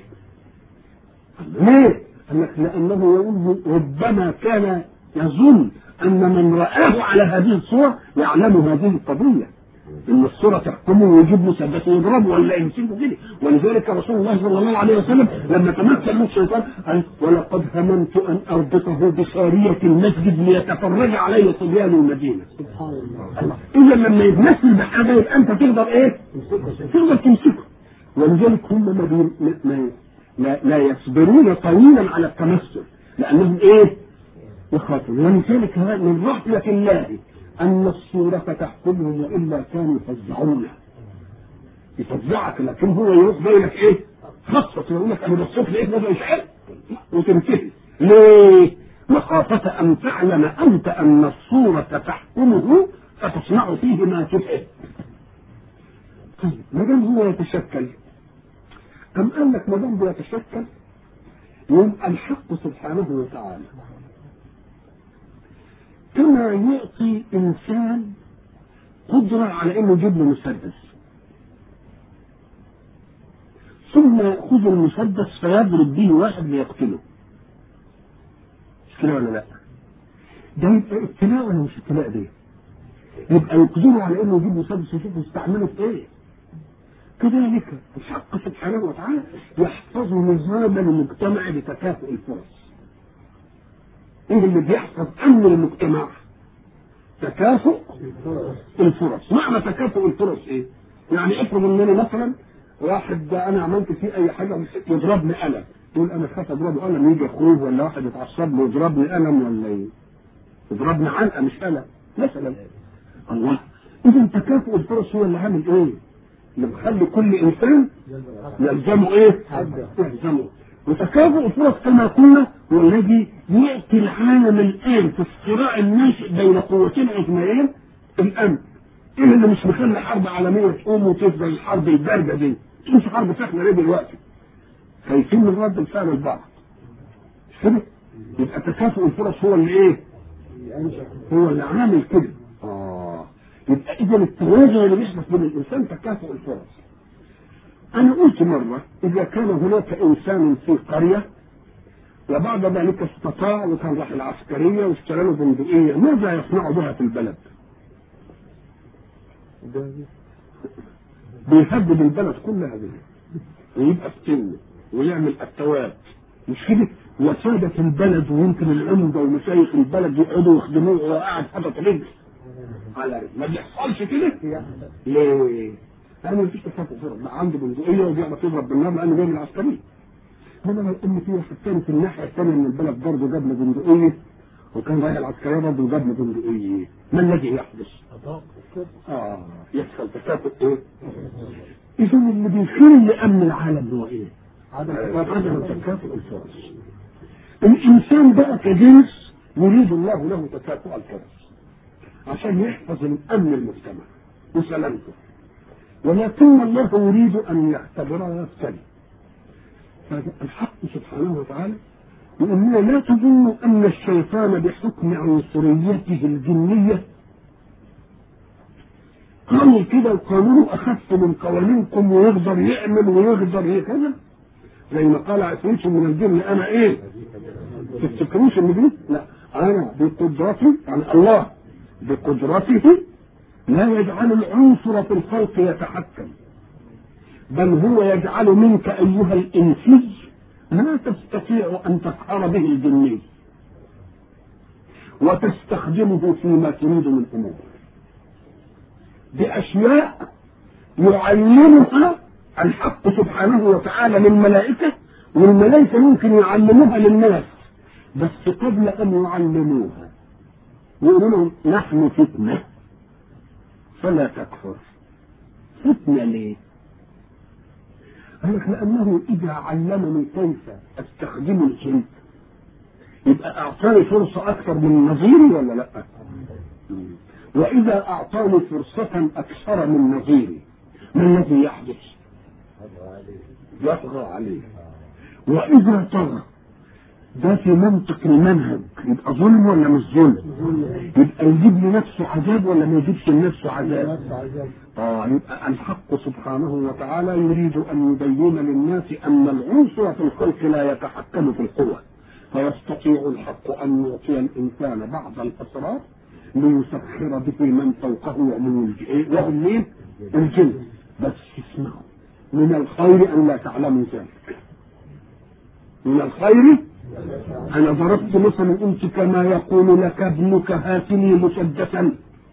ليه؟ لأنه يقول ربما كان يظن أن من رآه على هذه الصورة يعلم هذه القضية، إن الصورة تحكمه ويجيب مسدس ويضربه ولا يمسكه كده. ولذلك رسول الله صلى الله عليه وسلم لما تمثل له الشيطان قال: ولقد هممت أن أربطه بسارية المسجد ليتفرج عليه صبيان المدينة. الله. إذا لما يتمثل بحاجة يبقى أنت تقدر إيه؟ تقدر تمسكه. ولذلك هم لا يصبرون طويلا على التمثل لأنهم إيه؟ يخافون. ولذلك من رحمة الله أن الصورة تحكمهم وإلا كانوا يفزعون، يفزعك، لكن هو يروح بينك إيه؟ خصص يقول لك أنا بصيت لقيت هذا مش عارف وتنتهي. ليه؟ مخافة أن تعلم أنت أن الصورة تحكمه فتصنع فيه ما تفعل. طيب ما دام هو يتشكل، أم قال لك ما دام هو يتشكل يبقى الحق سبحانه وتعالى كما يعطي إنسان قدرة على إنه يجيب له مسدس ثم يأخذ المسدس فيضرب به واحد ليقتله، مش كده ولا لا؟ ده يبقى ابتلاء ولا مش ابتلاء؟ ده يبقى يقدروا على إنه يجيب مسدس ويشوفوا يستعمله في إيه. كذلك الحق سبحانه وتعالى يحفظ نظام المجتمع بتكافؤ الفرص. ايه اللي بيحفظ امن المجتمع؟ تكافؤ الفرص. معنى تكافؤ الفرص ايه؟ يعني افرض ان انا مثلا واحد انا عملت فيه اي حاجه يضربني قلم، يقول انا خاف اضربه قلم يجي اخوه ولا واحد يتعصب له يضربني قلم ولا ايه؟ يضربني علقه مش قلم مثلا. الله. اذا تكافؤ الفرص هو اللي عامل ايه؟ اللي بيخلي كل انسان يلزمه ايه؟ يلزمه. وتكافؤ الفرص كما قلنا هو الذي يأتي العالم الآن في الصراع الناشئ بين قوتين عظميين الأمن. إيه اللي مش مخلي حرب عالمية تقوم وتفضل الحرب الباردة دي؟ مش حرب سخنة ليه دلوقتي؟ خايفين من رد الفعل البعض. مش كده؟ يبقى تكافؤ الفرص هو اللي إيه؟ هو اللي عامل كده. يبقى إذا التوازن اللي بيحدث بين الإنسان تكافؤ الفرص. أنا قلت مرة إذا كان هناك إنسان في قرية وبعد ذلك استطاع وكان راح العسكرية واشترى له بندقية، ماذا يصنع بها في البلد؟ بيهدد البلد كلها دي ويبقى السن ويعمل التواب، مش كده؟ وسادة البلد ويمكن العمدة ومشايخ البلد يقعدوا يخدموه وهو قاعد حاطط رجل على رجل. ما بيحصلش كده؟ ليه؟ لأنه مفيش تكافؤ فرص، بقى عنده بندقية وبيعرف يضرب بالنار لأنه جاي من العسكرية. هنا لو إن في واحد تاني في الناحية الثانية من البلد برضه جاب له بندقية وكان رايح العسكرية برضه جاب له بندقية، ما الذي يحدث؟ يحصل تكافؤ إيه؟ إذا اللي بيخل لأمن العالم هو إيه؟ عدم تكافؤ الفرص. الإنسان بقى كجنس يريد الله له تكافؤ الفرص عشان يحفظ الأمن المجتمع وسلامته، ولكن الله يريد أن يختبرها يبتلي. فالحق سبحانه وتعالى يقول لنا لا تظنوا أن الشيطان بحكم عنصريته الجنية قانون كده وقانونه أخف من قوانينكم ويقدر يعمل ويقدر يكذب زي ما قال عفريت من الجن أنا إيه؟ تفتكروش إن دي؟ لا، أنا بقدرتي يعني الله بقدرته لا يجعل العنصر في الخلق يتحكم، بل هو يجعل منك أيها الإنسي ما تستطيع أن تقهر به الجني وتستخدمه فيما تريد من أمور بأشياء يعلمها الحق سبحانه وتعالى للملائكة، والملائكة ممكن يعلموها للناس بس قبل أن يعلموها يقولوا لهم نحن فتنة فلا تكفر. فتنة ليه؟ قال لك لأنه إذا علمني كيف أستخدم الجن يبقى أعطاني فرصة أكثر من نظيري ولا لأ؟ وإذا أعطاني فرصة أكثر من نظيري ما الذي يحدث؟ يطغى عليه. وإذا طغى ده في منطق المنهج يبقى ظلم ولا مش ظلم؟ يبقى يجيب لنفسه عذاب ولا ما يجيبش لنفسه عذاب؟ يبقى الحق سبحانه وتعالى يريد أن يبين للناس أن العنصر في الخلق لا يتحكم في القوة، فيستطيع الحق أن يعطي الإنسان بعض الأسرار ليسخر به من فوقه ومن وهم مين؟ الجن. بس اسمعوا، من الخير أن لا تعلموا ذلك. من الخير أنا ضربت مثلا أنت كما يقول لك ابنك هات لي مسدسا.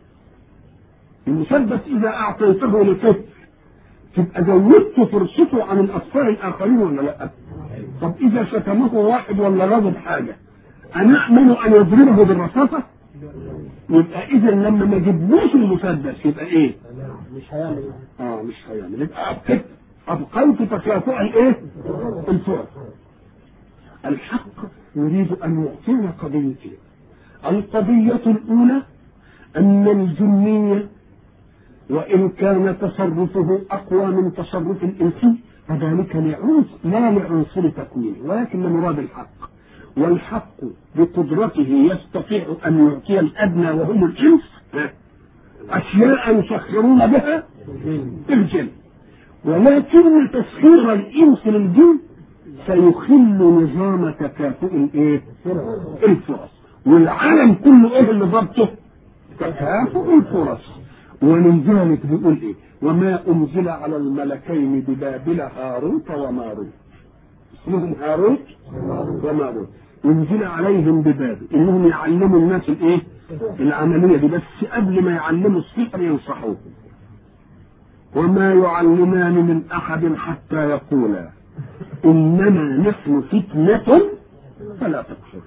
المسدس إذا أعطيته لطفل تبقى زودت فرصته عن الأطفال الآخرين ولا لا؟ طب إذا شتمه واحد ولا غضب حاجة أنا أأمن أن يضربه بالرصاصة؟ يبقى إذا لما ما جبناش المسدس يبقى إيه؟ مش هيعمل. مش هيعمل. يبقى أبقيت تكافؤ الإيه؟ الفرص. الحق يريد أن يعطينا قضيتين. القضية الأولى أن الجنية وإن كان تصرفه أقوى من تصرف الإنسي فذلك لا لعنصر تكوينه ولكن لمراد الحق، والحق بقدرته يستطيع أن يعطي الأدنى وهم الإنس أشياء يسخرون بها الجن، ولكن تسخير الإنس للجن سيخل نظام تكافؤ الفرص، والعالم كله ايه اللي ضبطه؟ تكافؤ الفرص. ولذلك بيقول ايه؟ وما انزل على الملكين ببابل هاروت وماروت، اسمهم هاروت وماروت، انزل عليهم ببابل انهم يعلموا الناس الايه؟ العمليه دي، بس قبل ما يعلموا السحر ينصحوه. وما يعلمان من احد حتى يقولا إنما نحن فتنة فلا تكفر.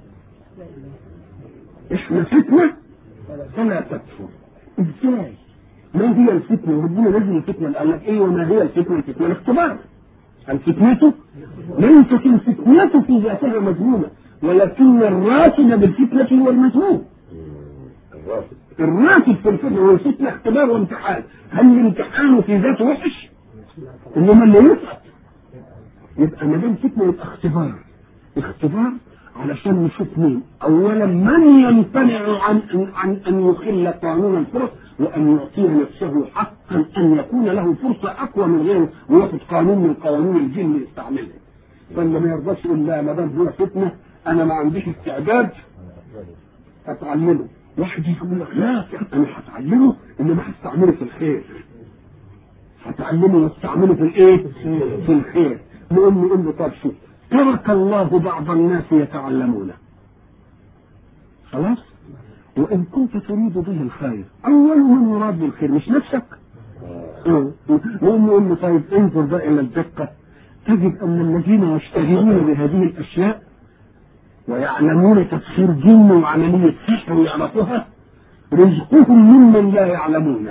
إحنا فتنة فلا تكفر. إزاي؟ ما هي الفتنة؟ ربنا نزل الفتنة قال لك إيه وما هي الفتنة؟ الفتنة الاختبار. الفتنة ليست الفتنة في ذاتها مذمومة، ولكن الراتب بالفتنة هو المذموم. الراتب في الفتنة هو الفتنة اختبار وامتحان. هل الامتحان في ذاته وحش؟ إنما اللي يسقط. يبقى ما دام فتنه يبقى اختبار علشان نشوف مين اولا من يمتنع عن ان يخل قانون الفرص وان يعطي نفسه حقا ان يكون له فرصه اقوى من غيره وياخذ قانون من قوانين الجن يستعملها. فاللي ما يرضاش يقول لا ما دام هو فتنه انا ما عنديش استعداد اتعلمه. واحد يقول لك لا انا هتعلمه انما هستعمله في الخير، هتعلمه واستعمله في الايه؟ في الخير. نقول له طب شوف ترك الله بعض الناس يتعلمون خلاص، وان كنت تريد به الخير اول من يراد بالخير مش نفسك. نقول له طيب انظر بقى الى الدقه تجد ان الذين يشتغلون بهذه الاشياء ويعلمون تفسير جن وعمليه سحر ويعرفوها رزقهم ممن لا يعلمون.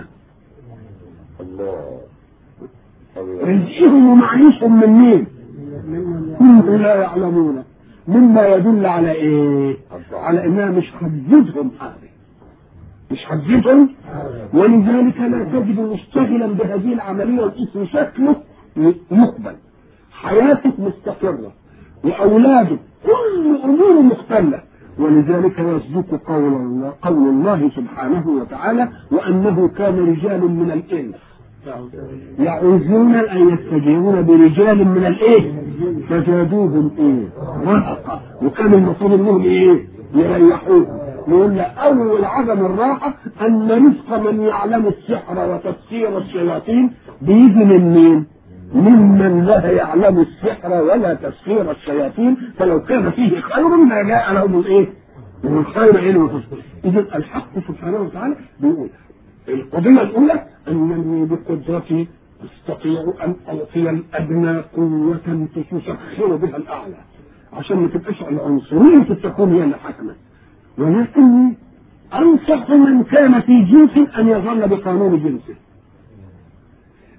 رزقهم ومعيشهم من مين؟ ممن لا يعلمون، مما يدل على ايه؟ على انها مش حجتهم حاجه، مش حجتهم. ولذلك لا تجد مشتغلا بهذه العمليه والاسم شكله مقبل، حياته مستقره واولاده كل اموره مختله. ولذلك يصدق قول الله سبحانه وتعالى وانه كان رجال من الانس يعوزون ان يستجيبون برجال من الايه فزادوهم ايه رهقا، وكان المفروض انهم ايه يريحوهم. يقول لك اول عدم الراحه ان رزق من يعلم السحر وتفسير الشياطين بيجي من مين؟ ممن لا يعلم السحر ولا تفسير الشياطين، فلو كان فيه خير ما جاء لهم الايه؟ من الخير علم. اذا الحق سبحانه وتعالى بيقول القضية الأولى أنني بقدرتي أستطيع أن أعطي الأدنى قوة تسخر بها الأعلى عشان ما تبقاش العنصرية تكون هي اللي حاكمة، ولكني أنصح من كان في جنس أن يظل بقانون جنسه.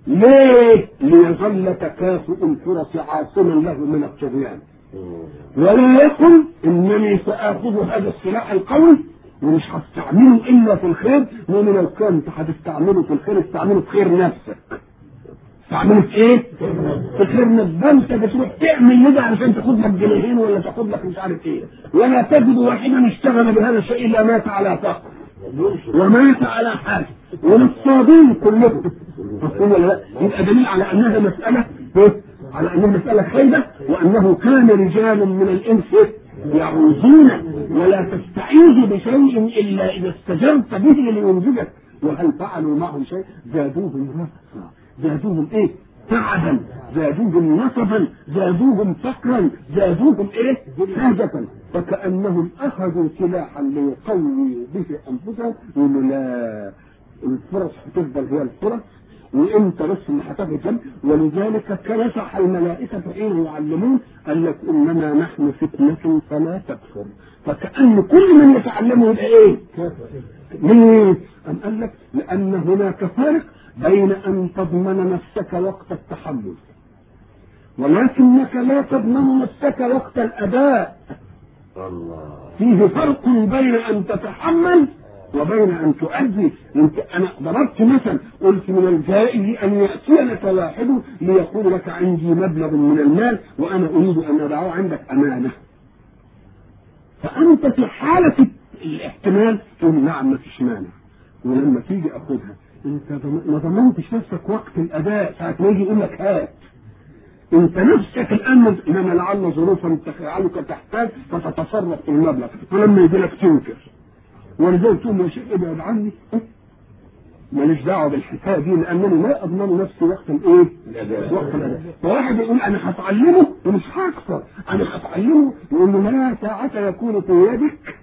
ليه؟ ليظل تكافؤ الفرص عاصما له من الطغيان، ولا يقل انني ساخذ هذا السلاح القوي ومش هستعمله الا في الخير. ومن الكون انت هتستعمله في الخير، استعمله في خير نفسك. استعمله في ايه؟ في خير نفسك. انت بتروح تعمل كده علشان تاخد لك جنيهين ولا تاخد لك مش عارف ايه، ولا تجد واحدا اشتغل بهذا الشيء الا مات على فقر ومات على حاجه، وللصابين كلهم. يبقى دليل على انها مساله على انها مساله خيبه، وانه كان رجال من الانس يعوذون ولا تستعيذ بشيء الا اذا استجرت به لينجدك. وهل فعلوا معه شيء؟ زادوهم نصبا، زادوهم ايه؟ تعبا، زادوهم نصبا، زادوهم فقرا، زادوهم ايه؟ حاجة. فكأنهم اخذوا سلاحا ليقوي به انفسهم. يقولوا لا، الفرص هتفضل هي الفرص وانت بس اللي هتاخد جنب. ولذلك كنسح الملائكة حين يعلمون قال لك انما نحن فتنة فلا تكفر. فكأن كل من يتعلمه يبقى ايه؟ ليه؟ قال لك لان هناك فرق بين ان تضمن نفسك وقت التحمل، ولكنك لا تضمن نفسك وقت الاداء. فيه فرق بين ان تتحمل وبين ان تؤدي. انا ضربت مثلا قلت من الجائز ان ياتي لك واحد ليقول لك عندي مبلغ من المال وانا اريد ان ادعه عندك امانه، فانت في حاله الاحتمال تقول نعم ما فيش مانع، ولما تيجي اخذها انت ما ضمنتش نفسك وقت الاداء. ساعه ما يجي يقول لك هات انت نفسك الان، انما لعل ظروفا تجعلك تحتاج فتتصرف في المبلغ، فلما يجي لك تنكر. ولذلك تقول له يا شيخ ابعد عني، ماليش دعوه بالحكايه دي لانني لا اضمن نفسي وقت الايه؟ وقت الاداء. فواحد يقول انا هتعلمه ومش هكسر، انا هتعلمه، يقول له لا، ساعه يكون في يدك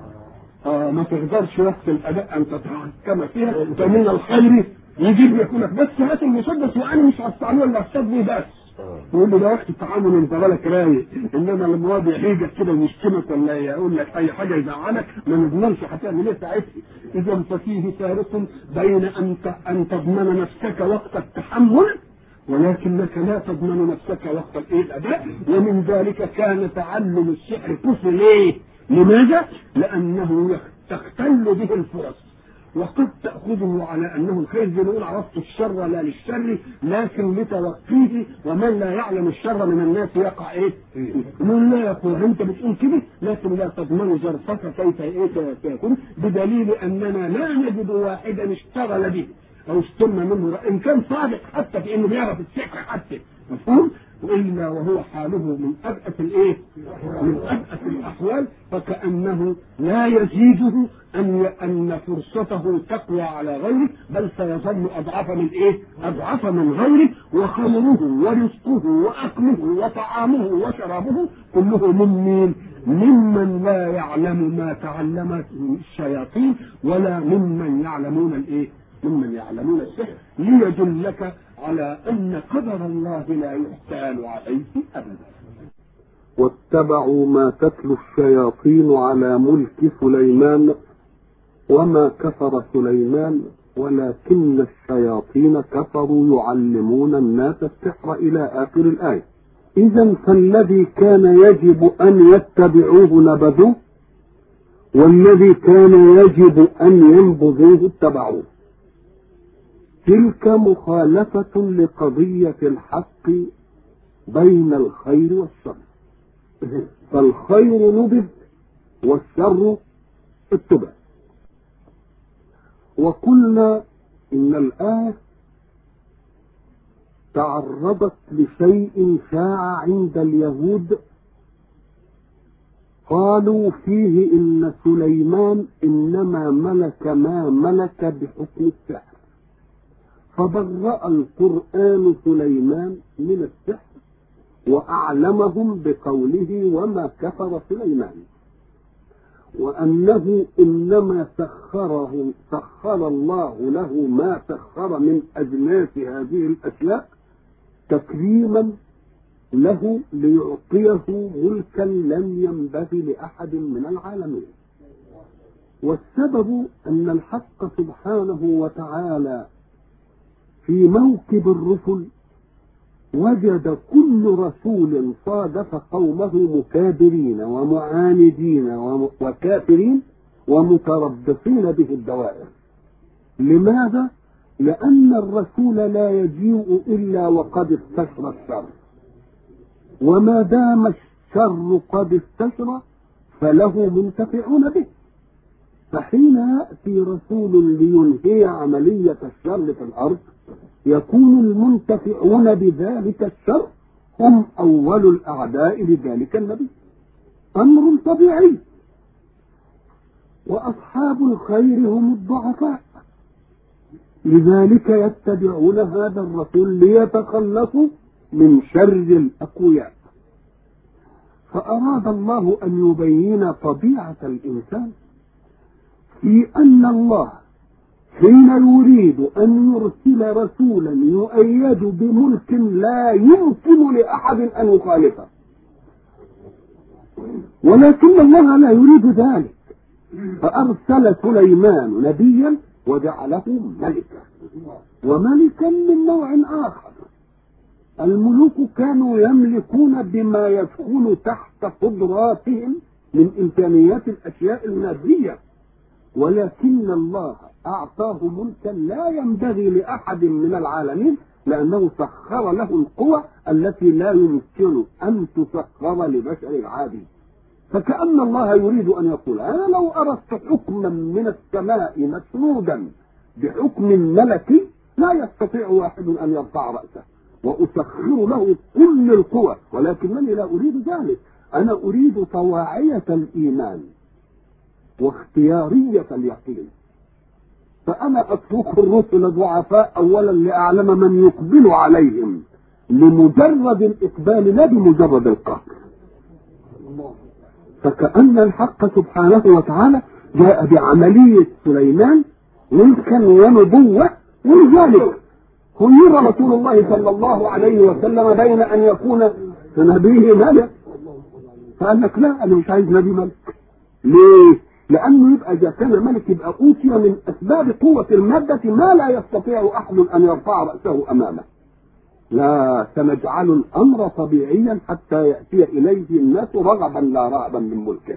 ما تقدرش وقت الاداء ان تتحكم فيها، فمن الخير يجيب يقول لك بس هات المسدس وانا مش هستعمله الا هستخدمه بس. يقول له ده وقت التعامل انت بالك رايق، انما لما واحد يحيجك كده ويشتمك ولا يقول لك اي حاجه يزعلك ما نضمنش هتعمل ايه ساعتها. اذا ففيه فارق بين ان تضمن نفسك وقت التحمل ولكنك لا تضمن نفسك وقت الايه؟ الاداء. ومن ذلك كان تعلم السحر كفر. ليه؟ لماذا؟ لانه تختل به الفرص، وقد تأخذه على أنه الخير. زي ما يقول عرفت الشر لا للشر لكن لتوقيه، ومن لا يعلم الشر من الناس يقع إيه؟ من لا يقول. أنت بتقول كده لكن لا تضمن ظرفك كيف إيه تكون، بدليل أننا لا نجد واحدا اشتغل به أو استم منه إن كان صادق حتى في إنه بيعرف السحر حتى، مفهوم؟ وإلا وهو حاله من أبأس الإيه؟ من أبأس الأحوال. فكأنه لا يزيده أن فرصته تقوى على غيره، بل سيظل أضعف من إيه؟ أضعف من غيره. وخمره ورزقه وأكله وطعامه وشرابه كله من مين؟ ممن لا يعلم ما تعلم الشياطين ولا ممن يعلمون الإيه؟ ممن يعلمون السحر، ليدلك على أن قدر الله لا يحتال عليه أبدا. واتبعوا ما تتلو الشياطين على ملك سليمان وما كفر سليمان ولكن الشياطين كفروا يعلمون الناس السحر إلى آخر الآية. إذا فالذي كان يجب أن يتبعوه نبذوه، والذي كان يجب أن ينبذوه اتبعوه. تلك مخالفة لقضية الحق بين الخير والشر، فالخير نبذ والشر اتبع. وقلنا إن الآية تعرضت لشيء شاع عند اليهود، قالوا فيه إن سليمان إنما ملك ما ملك بحكم السحر، فبرأ القرآن سليمان من السحر وأعلمهم بقوله وما كفر سليمان، وأنه إنما سخر الله له ما سخر من أجناس هذه الأشياء تكريما له ليعطيه ملكا لم ينبغي لأحد من العالمين. والسبب أن الحق سبحانه وتعالى في موكب الرسل وجد كل رسول صادف قومه مكابرين ومعاندين وكافرين ومتربصين به الدوائر. لماذا؟ لأن الرسول لا يجيء إلا وقد استشرى الشر، وما دام الشر قد استشرى فله منتفعون به. فحين يأتي رسول لينهي عملية الشر في الأرض يكون المنتفعون بذلك الشر هم أول الأعداء لذلك النبي، أمر طبيعي. وأصحاب الخير هم الضعفاء، لذلك يتبعون هذا الرسول ليتخلصوا من شر الأقوياء. فأراد الله أن يبين طبيعة الإنسان في أن الله حين يريد أن يرسل رسولا يؤيد بملك لا يمكن لأحد أن يخالفه، ولكن الله لا يريد ذلك، فأرسل سليمان نبيا وجعله ملكا، وملكا من نوع آخر. الملوك كانوا يملكون بما يدخل تحت قدراتهم من إمكانيات الأشياء المادية، ولكن الله أعطاه ملكا لا ينبغي لأحد من العالمين، لأنه سخر له القوى التي لا يمكن أن تسخر لبشر عادي. فكأن الله يريد أن يقول أنا لو أردت حكما من السماء مسنودا بحكم ملكي لا يستطيع واحد أن يرفع رأسه، وأسخر له كل القوى، ولكنني لا أريد ذلك. أنا أريد طواعية الإيمان واختيارية اليقين. فأنا أترك الرسل ضعفاء أولا لأعلم من يقبل عليهم لمجرد الإقبال لا بمجرد القهر. فكأن الحق سبحانه وتعالى جاء بعملية سليمان ملكا ونبوة، ولذلك خير رسول الله صلى الله عليه وسلم بين أن يكون نبيه ملك، فقال لك لا أنا مش عايز نبي ملك. ليه؟ لأنه يبقى إذا كان ملك يبقى أوتي من أسباب قوة المادة ما لا يستطيع أحد أن يرفع رأسه أمامه. لا، سنجعل الأمر طبيعيا حتى يأتي إليه الناس رغبا لا رهبا من ملكه.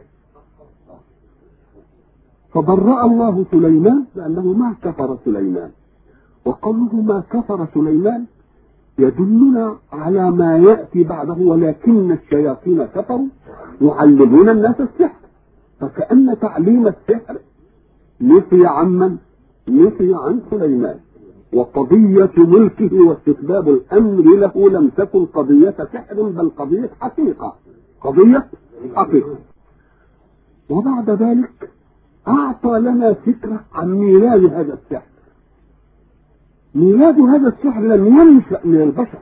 فبرأ الله سليمان لأنه ما كفر سليمان، وقوله ما كفر سليمان يدلنا على ما يأتي بعده، ولكن الشياطين كفروا يعلمون الناس السحر. فكأن تعليم السحر نفي عمن نفي عن سليمان، وقضية ملكه واستتباب الأمر له لم تكن قضية سحر بل قضية حقيقة، قضية حقيقة. وبعد ذلك أعطى لنا فكرة عن ميلاد هذا السحر. ميلاد هذا السحر لم ينشأ من البشر.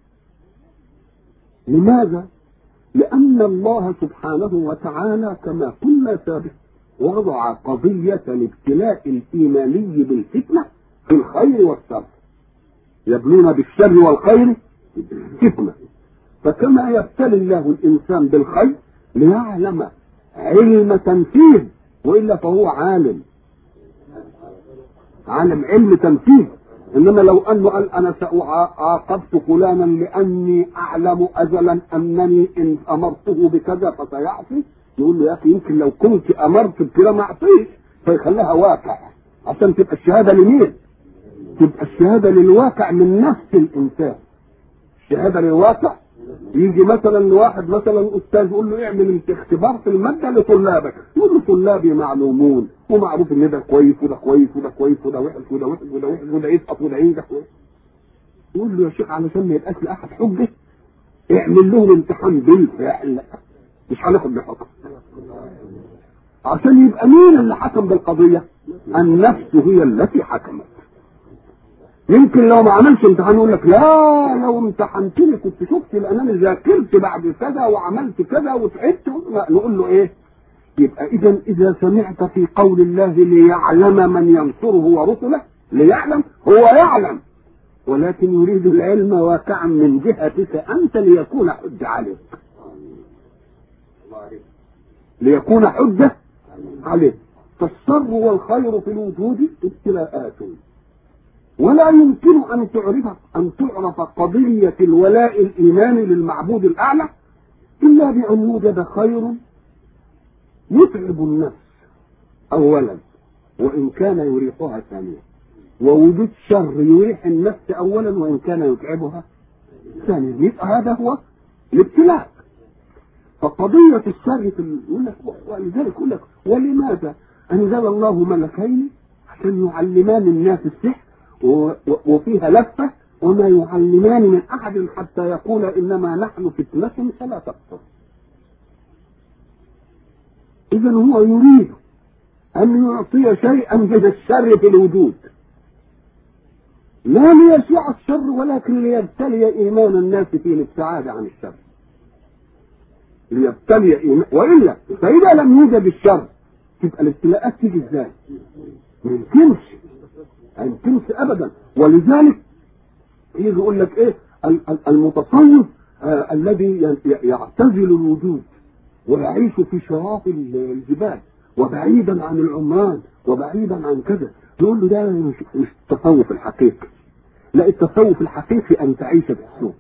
لماذا؟ لأن الله سبحانه وتعالى كما قلنا سابقا وضع قضية الابتلاء الإيماني بالفتنة في الخير والشر، يبنون بالشر والخير فتنة. فكما يبتلي الله الإنسان بالخير ليعلم علم تنفيذ، وإلا فهو عالم علم تنفيذ. إنما لو أنه قال أنا سأعاقبت فلانا لأني أعلم أجلا أنني إن أمرته بكذا فسيعصي، يقول له يا أخي يمكن لو كنت أمرت بكذا ما أعطيش، فيخليها واقع عشان تبقى الشهادة لمين؟ تبقى الشهادة للواقع من نفس الإنسان. الشهادة للواقع يجي مثلا لواحد مثلا أستاذ يقول له اعمل اختبار في المادة لطلابك، يقول له طلابي معلومون ومعروف ان ده كويس وده كويس وده كويس وده وحش وده وحش وده وحش وده يسقط وده ينجح. يقول له يا شيخ علشان ما يبقاش لأحد حجة اعمل لهم امتحان بالفعل، مش هناخد بحكم، عشان يبقى مين اللي حكم بالقضية؟ النفس هي التي حكمت. يمكن لو ما عملش امتحان يقول لك لا لو امتحنتني كنت شفت لانني ذاكرت بعد كذا وعملت كذا وتعبت. نقول له ايه؟ يبقى اذا سمعت في قول الله ليعلم من ينصره ورسله، ليعلم هو يعلم، ولكن يريد العلم واقعا من جهتك انت ليكون حجة عليك، ليكون حجة عليك. فالشر والخير في الوجود ابتلاءات، ولا يمكن أن تعرف قضية الولاء الإيماني للمعبود الأعلى إلا بأن يوجد خير يتعب النفس أولا وإن كان يريحها ثانيا، ووجود شر يريح النفس أولا وإن كان يتعبها ثانيا. يبقى هذا هو الابتلاء. فقضية الشر يقول لك، ولذلك يقول لك ولماذا أنزل الله ملكين عشان يعلمان الناس السحر، وفيها لفة وما يعلمان من أحد حتى يقول إنما نحن فتنة فلا تكفر. إذن هو يريد أن يعطي شيئا من الشر في الوجود، لا ليشيع الشر ولكن ليبتلي إيمان الناس في الابتعاد عن الشر، ليبتلي إيمان. وإلا فإذا لم يوجد الشر تبقى الابتلاءات تيجي إزاي؟ ما يمكنش أبدا. ولذلك يجي يقول لك إيه المتصوف الذي يعتزل الوجود ويعيش في شراف الجبال وبعيدا عن العمران وبعيدا عن كذا، يقول له ده مش التصوف الحقيقي. لا، التصوف الحقيقي أن تعيش في السوق.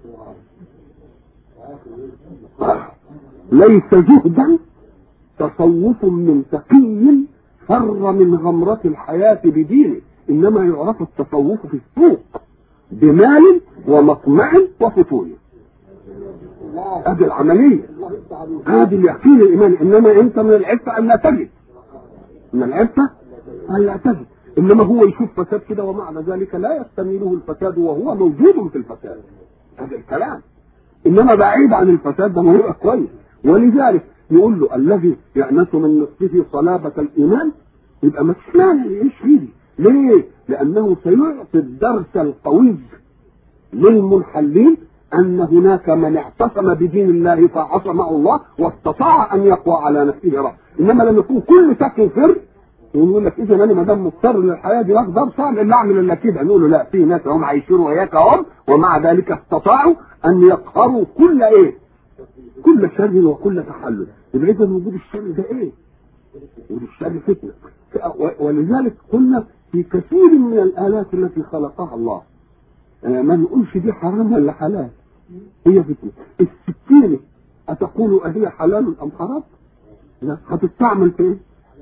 ليس جهدا تصوف من تقي فر من غمرة الحياة بدينه، إنما يعرف التصوف في السوق بمال ومطمع وفتون. هذه العملية، هذه اليقين الإيماني. إنما أنت من العفة أن لا تجد، من العفة أن لا تجد. إنما هو يشوف فساد كده ومع ذلك لا يستميله الفساد وهو موجود في الفساد. هذا الكلام. إنما بعيد عن الفساد ده ما هو كويس. ولذلك يقول له الذي يأنس من نفسه صلابة الإيمان يبقى ما تسمعش يعيش فيه. ليه؟ لأنه سيعطي الدرس القوي للمنحلين أن هناك من اعتصم بدين الله فعصمه الله واستطاع أن يقوى على نفسه رأس. إنما لما يكون كل سكن فر يقول لك إذا أنا ما دام مضطر للحياة دي أقدر صعب إلا أعمل إلا كده. نقول له لا، في ناس هم عايشين وياك هم ومع ذلك استطاعوا أن يقهروا كل إيه؟ كل شر وكل تحلل. يبقى إذا وجود الشر ده إيه؟ وجود الشر فتنة. ولذلك قلنا في كثير من الآلات التي خلقها الله ما نقولش دي حرام ولا حلال، هي فتنة. السكينة أتقول أهي حلال أم حرام؟ لا، هتستعمل في إيه؟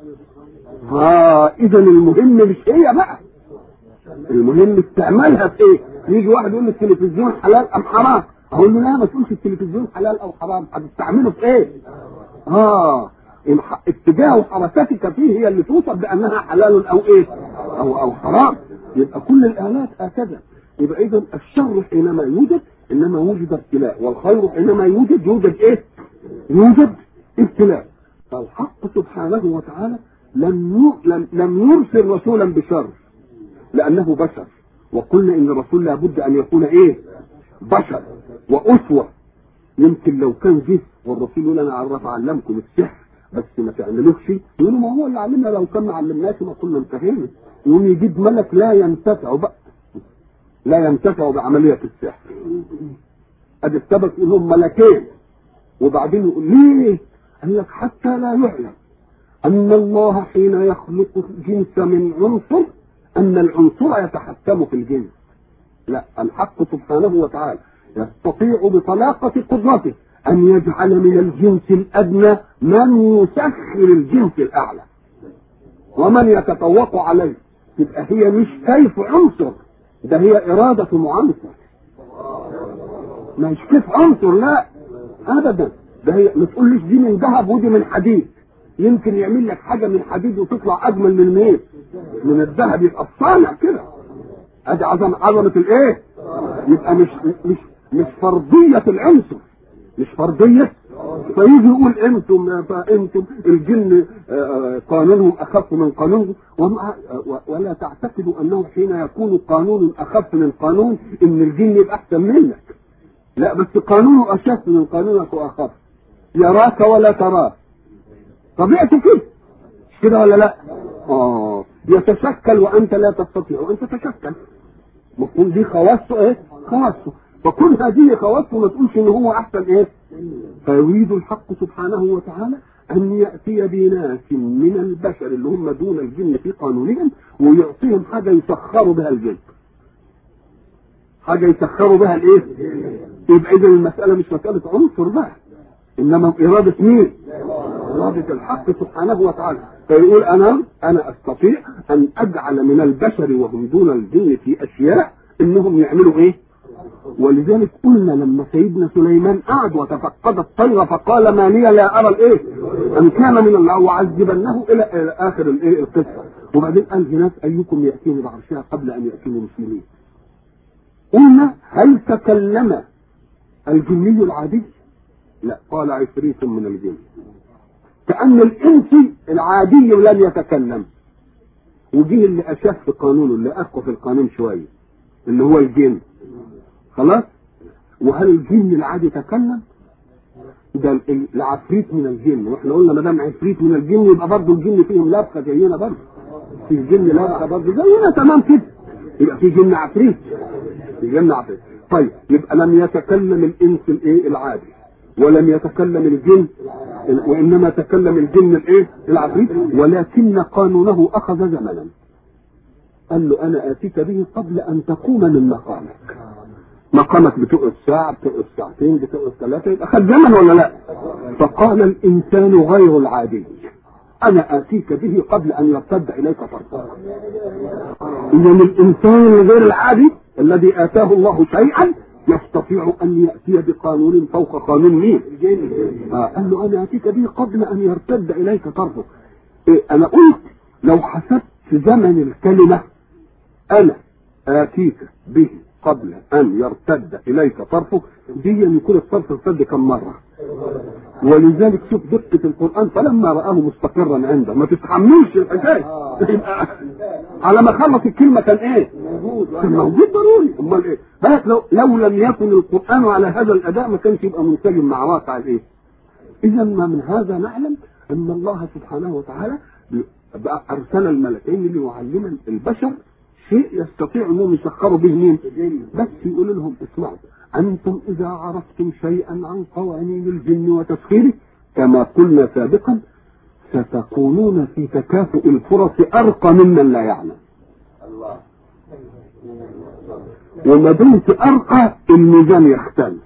إذا المهم مش هي بقى، المهم استعمالها في إيه؟ يجي واحد يقول لي التلفزيون حلال أم حرام، أقول له لا ما تقولش التلفزيون حلال أو حرام، هتستعمله في إيه؟ اتجاه حركتك فيه هي اللي توصف بأنها حلال أو إيه؟ أو حرام. يبقى كل الآلات هكذا. يبقى إذا الشر حينما يوجد إنما وجد ابتلاء، والخير حينما يوجد إيه؟ يوجد ابتلاء. فالحق سبحانه وتعالى لم يرسل رسولا بشر لأنه بشر، وقلنا إن الرسول لابد أن يكون إيه؟ بشر وأسوة. يمكن لو كان جه والرسول يقول أنا علمكم السحر بس ما تعملوش شيء، يقولوا ما هو اللي علمنا، لو كان ما علمناش ما كنا انتهينا. يقوم يجيب ملك لا ينتفع بعملية السحر. ادي السبب انهم ملكين. وبعدين يقول ليه؟ قال لك حتى لا يعلم ان الله حين يخلق الجنس من عنصر ان العنصر يتحكم في الجنس. لا، الحق سبحانه وتعالى يستطيع بطلاقة قدرته ان يجعل من الجنس الادنى من يسخر الجنس الاعلى ومن يتفوق عليه. يبقى هي مش كيف عنصر، ده هي إرادة معنصر، مش كيف عنصر، لا أبدا. ده هي ما تقولش دي من ذهب ودي من حديد. يمكن يعمل لك حاجة من حديد وتطلع أجمل من ايه؟ من الذهب. يبقى الصانع كده. ادي عظمة الايه؟ يبقى مش فرضية العنصر، مش فرضية. فيجي يقول انتم الجن قانونهم اخف من قانونهم، ولا تعتقدوا انه حين يكون قانون اخف من قانون ان الجن يبقى احسن منك. لا، بس قانونه اشد من قانونك واخف. يراك ولا تراه، طبيعته كده، مش كده ولا لا؟ يتشكل وانت لا تستطيع ان تتشكل. مفهوم؟ دي خواصه ايه؟ خواصه. فكل هذه خواصه ما تقولش ان هو احسن ايه. فيريد الحق سبحانه وتعالى ان ياتي بناس من البشر اللي هم دون الجن في قانونهم ويعطيهم حاجه يسخروا بها الجن. حاجة يسخروا بها الايه؟ يبقى اذا المسألة مش مسألة عنصر بقى، انما إرادة مين؟ إرادة الحق سبحانه وتعالى. فيقول انا استطيع ان اجعل من البشر وهم دون الجن في اشياء انهم يعملوا ايه؟ ولذلك قلنا لما سيدنا سليمان قعد وتفقد الطير فقال ما لي لا ارى الايه؟ ان كان من الله وعذبنه الى اخر الايه القصه. وبعدين قال هناك ايكم ياتيني بعرشها قبل ان ياتيني مسلمين. قلنا هل تكلم الجني العادي؟ لا، قال عفريت من الجن. كأن الانس العادي لم يتكلم، وجه اللي اشف في قانونه، اللي اقوى في القانون شويه، اللي هو الجن. خلاص. وهل الجن العادي تكلم؟ ده العفريت من الجن، واحنا قلنا ما دام عفريت من الجن يبقى برضه الجن فيهم لبخه زينا برضه. في الجن لبخه برضه زينا تمام كده. يبقى في جن عفريت. في جن عفريت. طيب يبقى لم يتكلم الانس الايه العادي، ولم يتكلم الجن، وانما تكلم الجن الايه العفريت، ولكن قانونه اخذ زمنا. قال له انا اتيك به قبل ان تقوم من مقامك. مقامك بتقعد ساعه، بتقعد ساعتين، بتقعد ثلاثه، يبقى خد زمن ولا لا؟ فقال الانسان غير العادي انا اتيك به قبل ان يرتد اليك طرفك. اذا الانسان غير العادي الذي اتاه الله شيئا يستطيع ان ياتي بقانون فوق قانون مين؟ قال له انا اتيك به قبل ان يرتد اليك طرفك. انا قلت لو حسبت زمن الكلمه انا اتيك به قبل ان يرتد اليك طرفك، دي يكون الطرف ارتد كم مره. ولذلك شوف دقه القران، فلما راه مستقرا عنده ما تتحملش الحكايه. على ما خلص الكلمه كان ايه؟ كان موجود ضروري. امال ايه؟ بس لو لم يكن القران على هذا الاداء ما كانش يبقى منسجم مع واقع الايه؟ اذا ما من هذا نعلم ان الله سبحانه وتعالى ارسل الملكين ليعلم البشر شيء يستطيع انهم يسخروا به مين؟ بس يقول لهم اسمعوا، انتم اذا عرفتم شيئا عن قوانين الجن وتسخيره كما قلنا سابقا ستكونون في تكافؤ الفرص ارقى ممن لا يعلم. وما دمت ارقى الميزان يختل.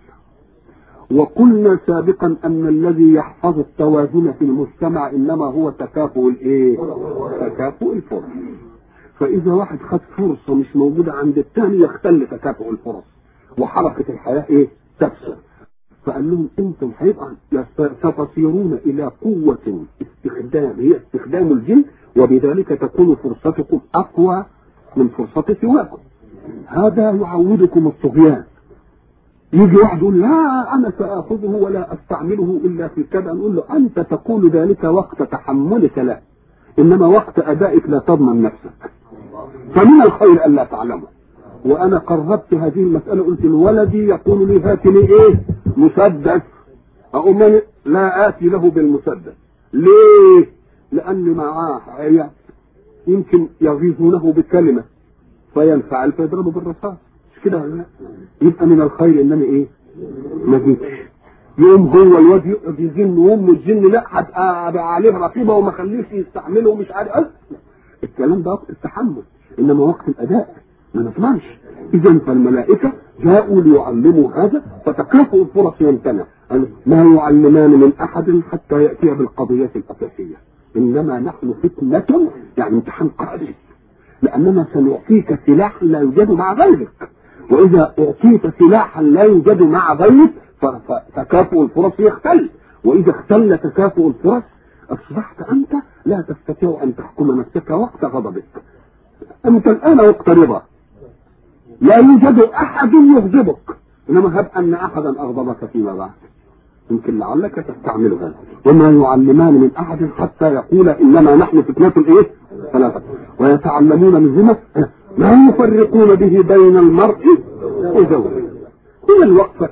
وقلنا سابقا ان الذي يحفظ التوازن في المجتمع انما هو تكافؤ الايه؟ تكافؤ الفرص. فاذا واحد خد فرصه مش موجوده عند الثاني يختل تكافؤ الفرص وحركه الحياه ايه؟ تفسد. فقال لهم انتم هيبقى ستصيرون الى قوه استخدام، هي استخدام الجن، وبذلك تكون فرصتكم اقوى من فرصه سواكم. هذا يعودكم الطغيان. يجي واحد يقول لا انا ساخذه ولا استعمله الا في كذا، نقول له انت تقول ذلك وقت تحملك له، انما وقت ادائك لا تضمن نفسك. فمن الخير الا تعلمه. وانا قربت هذه المساله، قلت لولدي يقول لي هات لي ايه؟ مسدس. اقوم لا اتي له بالمسدس. ليه؟ لان معاه عيال يمكن يغيظونه بكلمه فينفعل فيضربه بالرصاص. مش كده ولا لا؟ يبقى من الخير انني ايه؟ ما جيتش. يوم هو الواد يقعد يزن وامه الجن لا هبقى عليه رقيبه وما خليش يستعمله ومش عارف. الكلام ده وقت التحمل، انما وقت الاداء ما نسمعش. اذا فالملائكه جاءوا ليعلموا هذا فتكافؤ الفرص يمتنع. ما يعلمان من احد حتى ياتي بالقضيه الاساسيه، انما نحن فتنه، يعني امتحان قاسي، لاننا سنعطيك سلاح لا يوجد مع غيرك، واذا اعطيت سلاحا لا يوجد مع غيرك فتكافؤ الفرص يختل، واذا اختل تكافؤ الفرص اصبحت انت لا تستطيع ان تحكم نفسك وقت غضبك. انت الان وقت رضا لا يوجد احد يغضبك، انما هب ان احدا اغضبك فيما بعد يمكن لعلك تستعمل هذا. وما يعلمان من احد حتى يقول انما نحن فتنة ايه؟ ثلاثة. ويتعلمون منهما ما يفرقون به بين المرء وزوجه. هنا الوقفة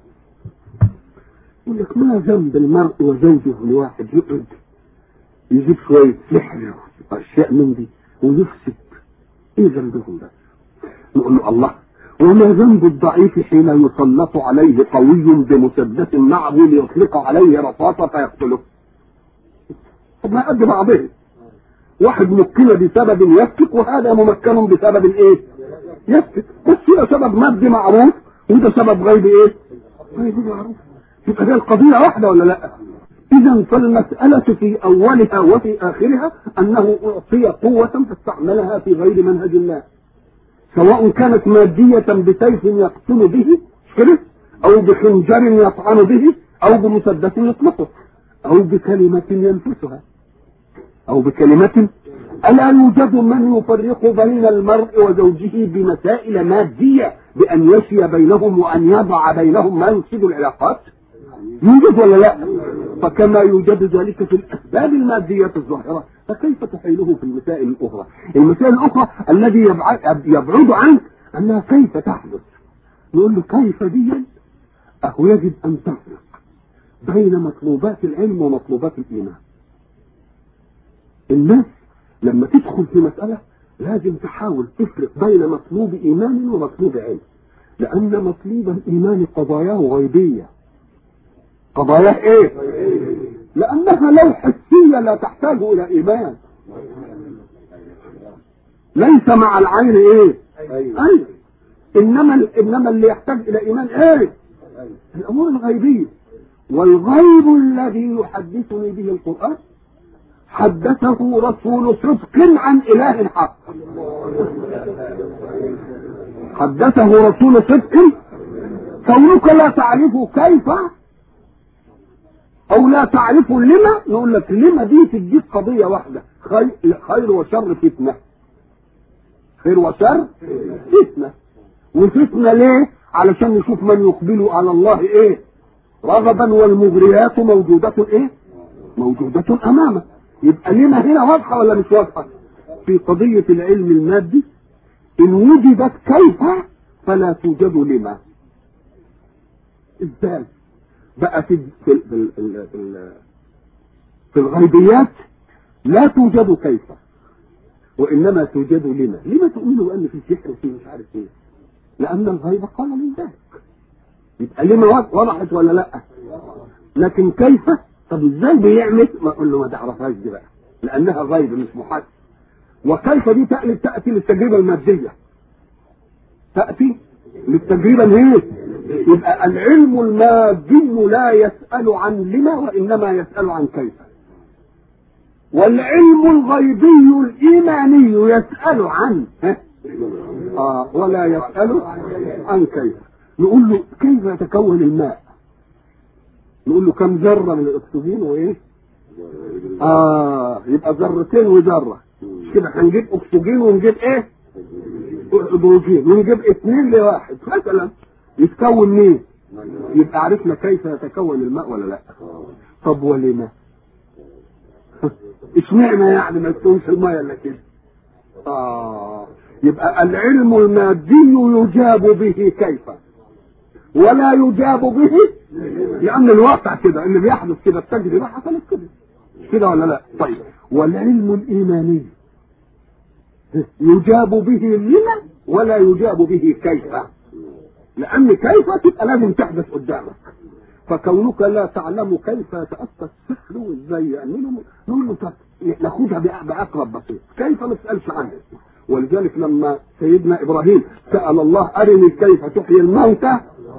يقول لك ما ذنب المرء وزوجه لواحد يقعد يجيب شوية سحر واشياء من دي ويفسد، ايه ذنبهم ده؟ نقول له الله، وما ذنب الضعيف حين يسلط عليه قوي بمسدس معه ليطلق عليه رصاصة فيقتله؟ طب ما قد بعضهم. واحد ممكن بسبب يسكت، وهذا ممكن بسبب ايه؟ يسكت. بس هي سبب مادي معروف وده سبب غيبي ايه؟ غيبي معروف. يبقى هي القضيه واحده ولا لا؟ اذا فالمساله في اولها وفي اخرها انه اعطي قوه فاستعملها في غير منهج الله، سواء كانت ماديه بسيف يقتل به كده، او بخنجر يطعن به، او بمسدس يطلقه، او بكلمه ينفسها، او بكلمه. الا يوجد من يفرق بين المرء وزوجه بمسائل ماديه بان يشي بينهم وان يضع بينهم ما يفسد العلاقات؟ يوجد ولا لا؟ فكما يوجد ذلك في الاسباب الماديه الظاهره، فكيف تحيله في المسائل الاخرى؟ المسائل الاخرى الذي يبعد عنك انها كيف تحدث. نقول له كيف دي؟ اهو يجب ان تفرق بين مطلوبات العلم ومطلوبات الايمان. الناس لما تدخل في مساله لازم تحاول تفرق بين مطلوب ايمان ومطلوب علم، لان مطلوب الايمان قضاياه غيبيه. قضاياه ايه؟ لانها لو حسيه لا تحتاج الى ايمان. ليس مع العين ايه؟ ايوه. انما اللي يحتاج الى ايمان ايه؟ الامور الغيبيه. والغيب الذي يحدثني به القران حدثه رسول صدق عن اله حق. حدثه رسول صدق. كونك لا تعرف كيف او لا تعرف لما، يقول لك لما دي تديك قضيه واحده، خير وشر فتنه. خير وشر فتنه. وفتنه ليه؟ علشان نشوف من يقبل على الله ايه؟ رغبا، والمغريات موجوده ايه؟ موجوده امامه. يبقى لما هنا واضحه ولا مش واضحه؟ في قضيه العلم المادي ان وجدت كيف فلا توجد لما. ازاي؟ بقى في الغيبيات لا توجد كيف، وانما توجد لما. لما تؤمنوا ان في سحر وفي مش عارف ايه؟ لان الغيب قال من ذلك. يبقى لما وضحت ولا لا؟ لكن كيف؟ طب ازاي بيعمل؟ ما اقول له ما تعرفهاش دي بقى، لانها غيب مش محدد. وكيف دي تاتي للتجربه الماديه، تاتي للتجربه الايه؟ يبقى العلم المادي لا يسأل عن لما وإنما يسأل عن كيف. والعلم الغيبي الإيماني يسأل عن ولا يسأل عن كيف. نقول له كيف يتكون الماء؟ نقول له كم ذرة من الأكسجين وإيه؟ يبقى ذرتين وذرة كده. هنجيب أكسجين ونجيب إيه؟ هيدروجين، ونجيب 2 لواحد مثلا يتكون مين؟ يبقى عرفنا كيف يتكون الماء ولا لا؟ طب ولما؟ اشمعنى يعني ما تكونش الماء الا كده؟ يبقى العلم المادي يجاب به كيف ولا يجاب به، لان الواقع كده اللي بيحدث كده، التجربه حصلت كده ولا لا؟ طيب والعلم الايماني يجاب به لما ولا يجاب به كيف، لأن كيف تبقى لازم تحدث قدامك. فكونك لا تعلم كيف يتأتى السحر وازاي يعمله، نقول له ناخدها بأقرب بسيط. كيف ما تسألش عنه؟ ولذلك لما سيدنا إبراهيم سأل الله أرني كيف تحيي الموتى،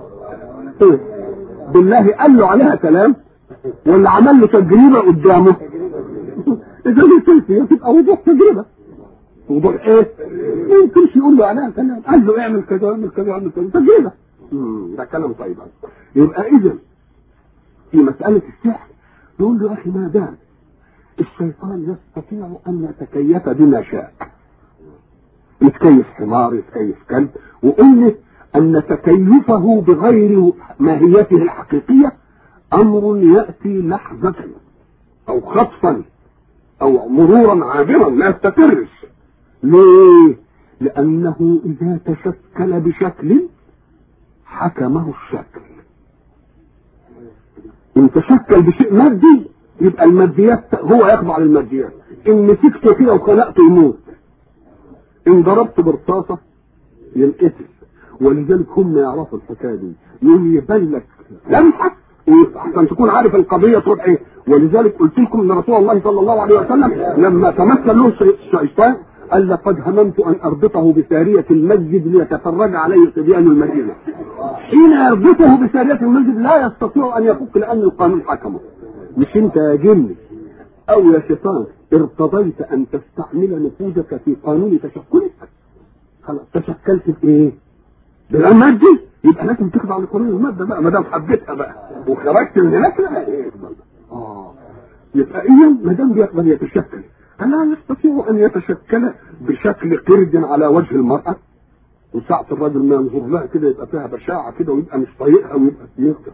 بالله قال له عليها كلام ولا عمل له تجربة قدامه؟ إذا الكيفية تبقى وضوح تجربة. وضوح ايه؟ ما يمكنش يقول له عليها كلام، قال له اعمل كذا واعمل كذا واعمل كذا، تجربه. ده كلام طيب. يبقى اذا في مساله السحر نقول له اخي ما دام الشيطان يستطيع ان يتكيف بما شاء، يتكيف حمار يتكيف كلب، وقلنا ان تكيفه بغير ماهيته الحقيقيه امر ياتي لحظه او خطفا او مرورا عابرا لا يستقرش. ليه؟ لأنه إذا تشكل بشكل حكمه الشكل. إن تشكل بشيء مادي يبقى الماديات هو يخضع للماديات. إن مسكته كده وخلقته يموت، إن ضربته برصاصة ينقتل. ولذلك هم يعرفوا الحكاية دي، يقول يبان لك لمحة عشان تكون عارف القضية تروح إيه. ولذلك قلت لكم إن رسول الله صلى الله عليه وسلم لما تمثل له الشيطان قال لقد هممت ان اربطه بسارية المسجد ليتفرج عليه صبيان المدينة. حين يربطه بسارية المسجد لا يستطيع ان يفك لان القانون حكمه. مش انت يا جني او يا شيطان ارتضيت ان تستعمل نفوذك في قانون تشكلك؟ خلاص تشكلت بايه؟ بالمادة، يبقى لازم تخضع لقانون المادة بقى ما دام حبيتها بقى وخرجت من هناك. يبقى ايه ما دام بيقدر يتشكل، الا يستطيع ان يتشكل بشكل قرد على وجه المرأة، وساعة الرجل ما ينظر لها كده يبقى فيها بشاعة كده ويبقى مش طايقها ويبقى يقدر.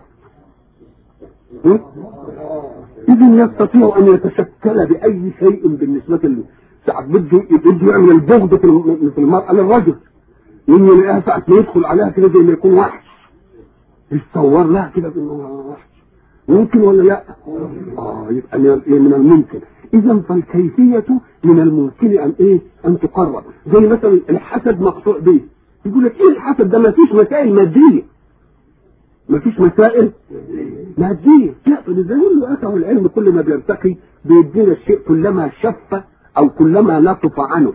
إذن يستطيع أن يتشكل بأي شيء بالنسبة له. ساعة بده يعمل البغض في المرأة للرجل، يجي يلاقيها ساعة ما يدخل عليها كده زي ما يكون وحش، يتصور لها كده بأنه وحش. ممكن ولا لا؟ يبقى من الممكن. إذا فالكيفية من الممكن أن تقرر. زي مثلا الحسد مقطوع به، يقول لك إيه الحسد ده؟ ما فيش مسائل مادية، ما فيش مسائل مادية. لا، فلذا يقول له أتاه العلم كل ما بيرتقي بيدينا الشيء كلما شف أو كلما لطف عنه،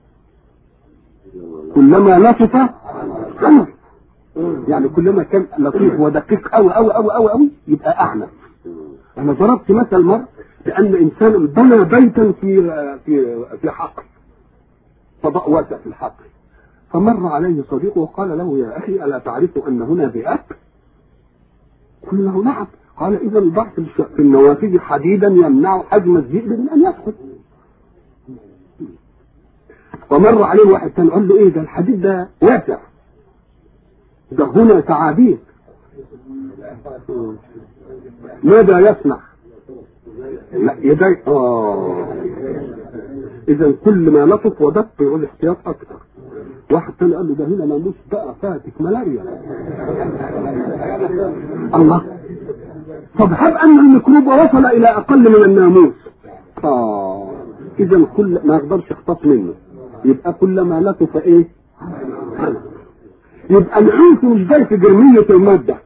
كلما لطف عنه، يعني كلما كان لطيف ودقيق أوي أوي أوي أوي أوي يبقى أعنف. أنا ضربت مثل مرة بأن إنسان بنى بيتا في حقل، فضاء واسع في الحقل، فمر عليه صديقه وقال له يا أخي ألا تعرف أن هنا بئر؟ قال له نعم. قال إذا ضع في النوافذ حديدا يمنع حجم الذئب من أن يدخل. فمر عليه واحد كان قال له إيه ده الحديد ده واسع، ده هنا تعابين، ماذا يصنع؟ لا يدي. إذا كل ما لطف ودق يقول احتياط أكثر. واحد تاني قال له ده هنا ناموس بقى فاتك ملاريا. الله، طب هب أن الميكروب وصل إلى أقل من الناموس. إذا كل ما يقدرش يختص منه، يبقى كل ما لطف إيه؟ يبقى العنف مش جاي في جرمية المادة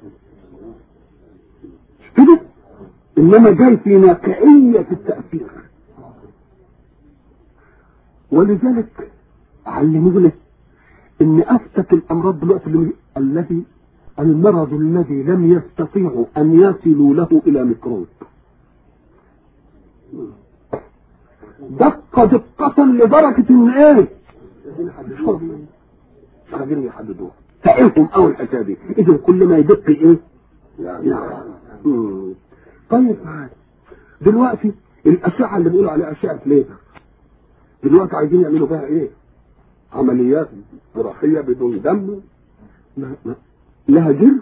كده، إنما جاي في ناقعية التأثير. ولذلك علمونا إن أفتك الأمراض دلوقتي الذي المرض الذي لم يستطيعوا أن يصلوا له إلى ميكروب، دق دقة لدرجة إن إيه؟ مش قادرين يحددوها، تعرفهم أول حسابي. إذا كل ما يدق إيه؟ طيب دلوقتي الأشعة اللي بيقولوا عليها أشعة ليزر، دلوقتي عايزين يعملوا بها إيه؟ عمليات جراحية بدون دم لها جرم.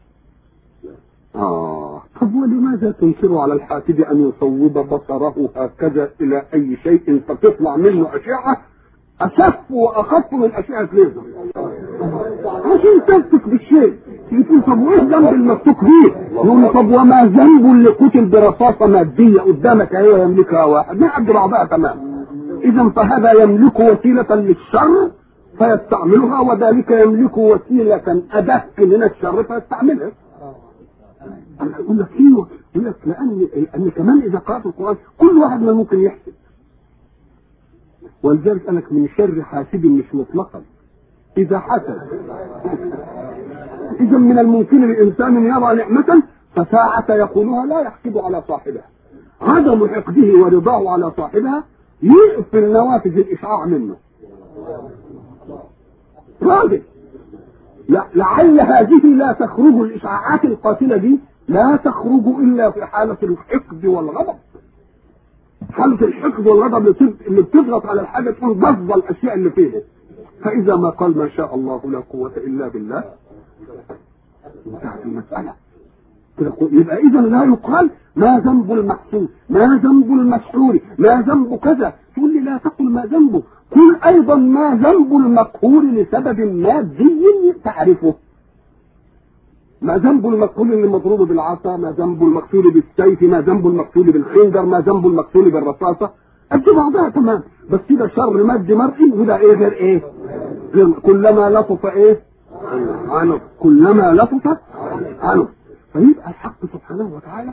طب ولماذا تنكر على الحاسد أن يصوب بصره هكذا إلى أي شيء فتطلع منه أشعة أشف وأخف من أشعة ليزر عشان تمسك بالشيء؟ يقول طب وإيه ذنب المسوك بيه؟ يقول طب وما ذنب اللي قتل برصاصة مادية قدامك هي يملكها واحد؟ ما قد بعضها تمام. إذا فهذا يملك وسيلة للشر فيستعملها، وذلك يملك وسيلة أدق من الشر فيستعملها. أنا أقول لك إيه؟ يقول لك لأن كمان إذا قرأت القرآن كل واحد ما ممكن يحسد، ولذلك أنك من شر حاسد مش مطلقا إذا حسد. إذا من الممكن للإنسان يرى نعمة فساعة يقولها لا يحسد على صاحبها، عدم حقده ورضاه على صاحبها يقفل نوافذ الإشعاع منه. راجل لعل هذه لا تخرج، الإشعاعات القاتلة دي لا تخرج إلا في حالة الحقد والغضب. حالة الحقد والغضب اللي بتضغط على الحاجة تقول ضد الأشياء اللي فيها، فإذا ما قال ما شاء الله لا قوة إلا بالله انتهت المسألة. يبقى إذا لا يقال ما ذنب المحسود، ما ذنب المسحور، ما ذنب كذا. تقول لي لا تقل ما ذنبه، قل أيضا ما ذنب المقهور لسبب مادي تعرفه. ما ذنب المقتول المضروب بالعصا، ما ذنب المقتول بالسيف، ما ذنب المقتول بالخنجر، ما ذنب المقتول بالرصاصة. قد بعضها تمام، بس كده شر مادي مرئي وده ايه غير ايه؟ كلما لطف ايه؟ عنه، كلما لطف عنه. فيبقى الحق سبحانه وتعالى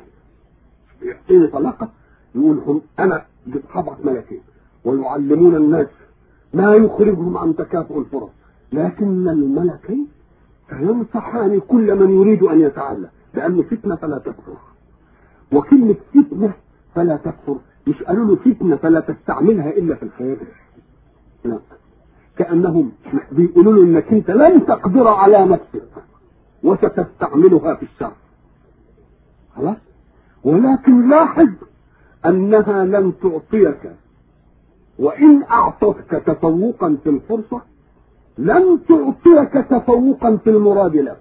يعطيني طلاقة يقول هم انا هبعث ملكين ويعلمون الناس ما يخرجهم عن تكافؤ الفرص، لكن الملكين ينصحان كل من يريد أن يتعلم، لأنه فتنة فلا تكفر. وكلمة فتنة فلا تكفر مش قالوا له فتنة فلا تستعملها إلا في الخير، لا، كأنهم بيقولوا له إنك أنت لن تقدر على نفسك وستستعملها في الشر، خلاص. ولكن لاحظ أنها لن تعطيك، وإن أعطتك تفوقا في الفرصة لن تعطيك تفوقا في المراد لك،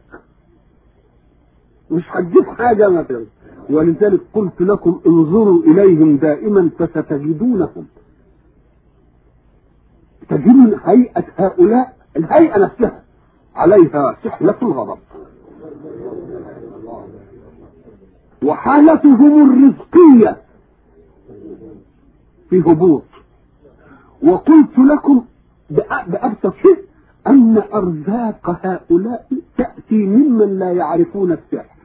مش هتجيب حاجة مثلا. ولذلك قلت لكم انظروا إليهم دائما فستجدونهم، تجدون هيئة هؤلاء، الهيئة نفسها عليها سحلة الغضب، وحالتهم الرزقية في هبوط. وقلت لكم بأبسط شيء أن أرزاق هؤلاء تأتي ممن لا يعرفون السحر،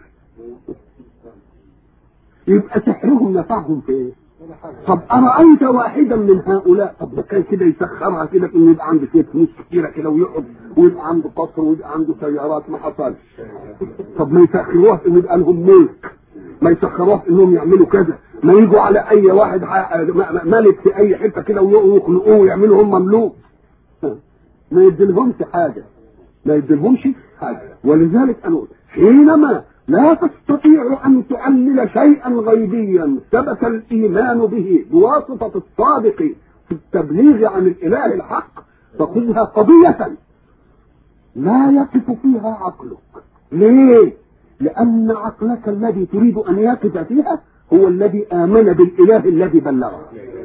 يبقى سحرهم نفعهم في ايه؟ طب أرأيت واحدا من هؤلاء، طب ده كان كده يسخرها كده إنه يبقى عنده شوية فلوس كتيرة كده ويقعد ويبقى عنده قصر ويبقى عنده سيارات، ما حصلش. طب ما يسخروها في إنه يبقى لهم ملك، ما يسخروها في إنهم يعملوا كذا، ما يجوا على أي واحد ملك في أي حتة كده ويخنقوه ويعملوا هم مملوك، ما يديلهمش حاجة، ما يديلهمش حاجة. ولذلك أنا حينما لا تستطيع أن تعلل شيئا غيبيا ثبت الإيمان به بواسطة الصادق في التبليغ عن الإله الحق، فخذها قضية لا يقف فيها عقلك. ليه؟ لأن عقلك الذي تريد أن يقف فيها هو الذي آمن بالإله الذي بلغه.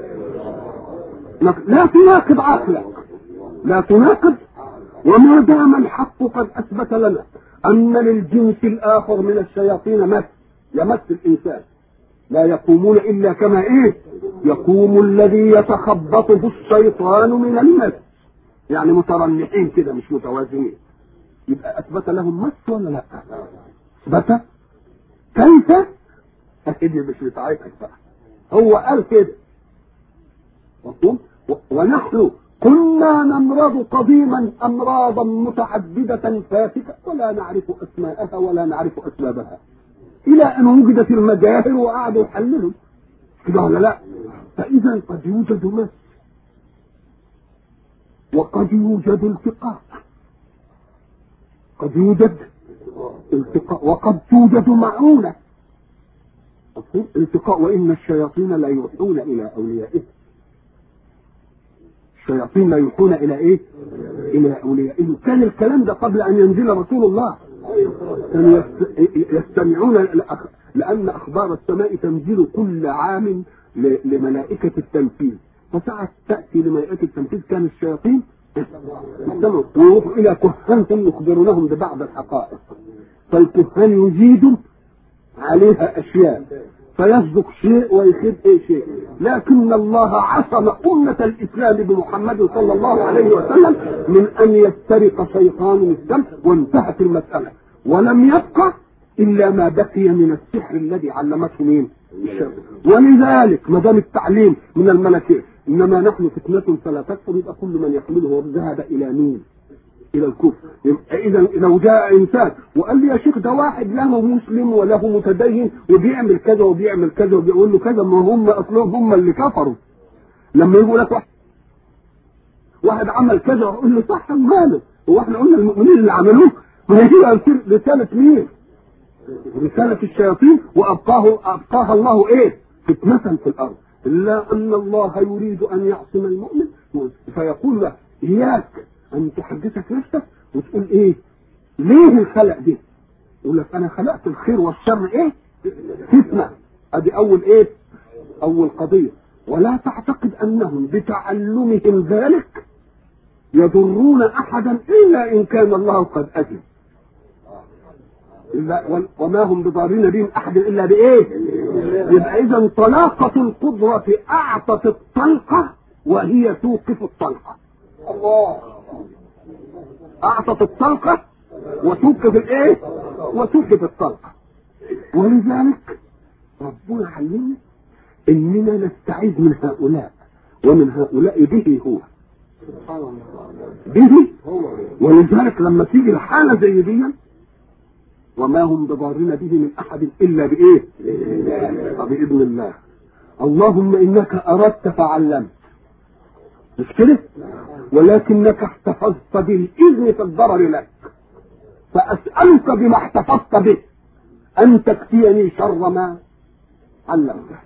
لا تناقض عقلك، لا تناقض. وما دام الحق قد أثبت لنا أن للجنس الآخر من الشياطين يمس الإنسان، لا يقومون إلا كما يقوم الذي يتخبطه الشيطان من المس، يعني مترنحين كده مش متوازنين. يبقى أثبت لهم مس ولا لا؟ أثبت. كيف؟ أكيد مش بتاعتك بقى، هو قال كده. ونحن كنا نمرض قديما أمراضا متعددة فاسدة ولا نعرف أسماءها ولا نعرف أسبابها، إلى أن وجدت المجاهر وقعدوا يحللوا كده ولا لا؟ فإذا قد يوجد مس وقد يوجد التقاء، قد يوجد التقاء وقد توجد معونة. التقاء وإن الشياطين لا يوحون إلى أوليائهم، الشياطين لا يوحون إلى إلى أوليائهم. كان الكلام ده قبل أن ينزل رسول الله، كانوا يستمعون، لأن أخبار السماء تنزل كل عام لملائكة التنفيذ، فساعة تأتي لملائكة التنفيذ كان الشياطين يستمعوا ويروحوا إلى كهان يخبرونهم ببعض الحقائق، فالكهان يزيدوا عليها أشياء فيصدق شيء ويخيب شيء. لكن الله عصم أمة الإسلام بمحمد صلى الله عليه وسلم من أن يسترق شيطان السمع، وانتهت المسألة، ولم يبقى إلا ما بقي من السحر الذي علمته مين؟ الشيطان. ولذلك ما دام التعليم من الملكين إنما نحن فتنة فلا تكفر، يبقى كل من يحمله ذهب إلى مين؟ إلى الكفر. إذا لو جاء إنسان وقال لي يا شيخ ده واحد له مسلم وله متدين وبيعمل كذا وبيعمل كذا وبيقول له كذا، ما هم أصلهم هم اللي كفروا. لما يقول لك واحد عمل كذا ويقول له صح ماله، هو احنا قلنا المؤمنين اللي عملوه؟ ما هي رسالة مين؟ رسالة الشياطين، وأبقاها الله فتنة في الأرض، إلا أن الله يريد أن يعصم المؤمن، فيقول له إياك أن تحدثك نفسك وتقول ليه الخلق دي؟ يقول لك أنا خلقت الخير والشر فتنة. أدي أول قضية. ولا تعتقد أنهم بتعلمهم ذلك يضرون أحدا إلا إن كان الله قد أذن، وما هم بضارين بهم أحد إلا يبقى إذا طلاقة القدرة أعطت الطلقة وهي توقف الطلقة. الله أعطت الطلقة وتوقف وتوقف الطلقة. ولذلك ربنا علمنا إننا نستعيذ من هؤلاء ومن هؤلاء به هو، به. ولذلك لما تيجي الحالة زي دي وما هم بضارين به من احد الا بايه؟ باذن الله. اللهم انك اردت فعلمت، مش كده؟ ولكنك احتفظت بالاذن في الضرر لك، فاسالك بما احتفظت به ان تكفيني شر ما علمته.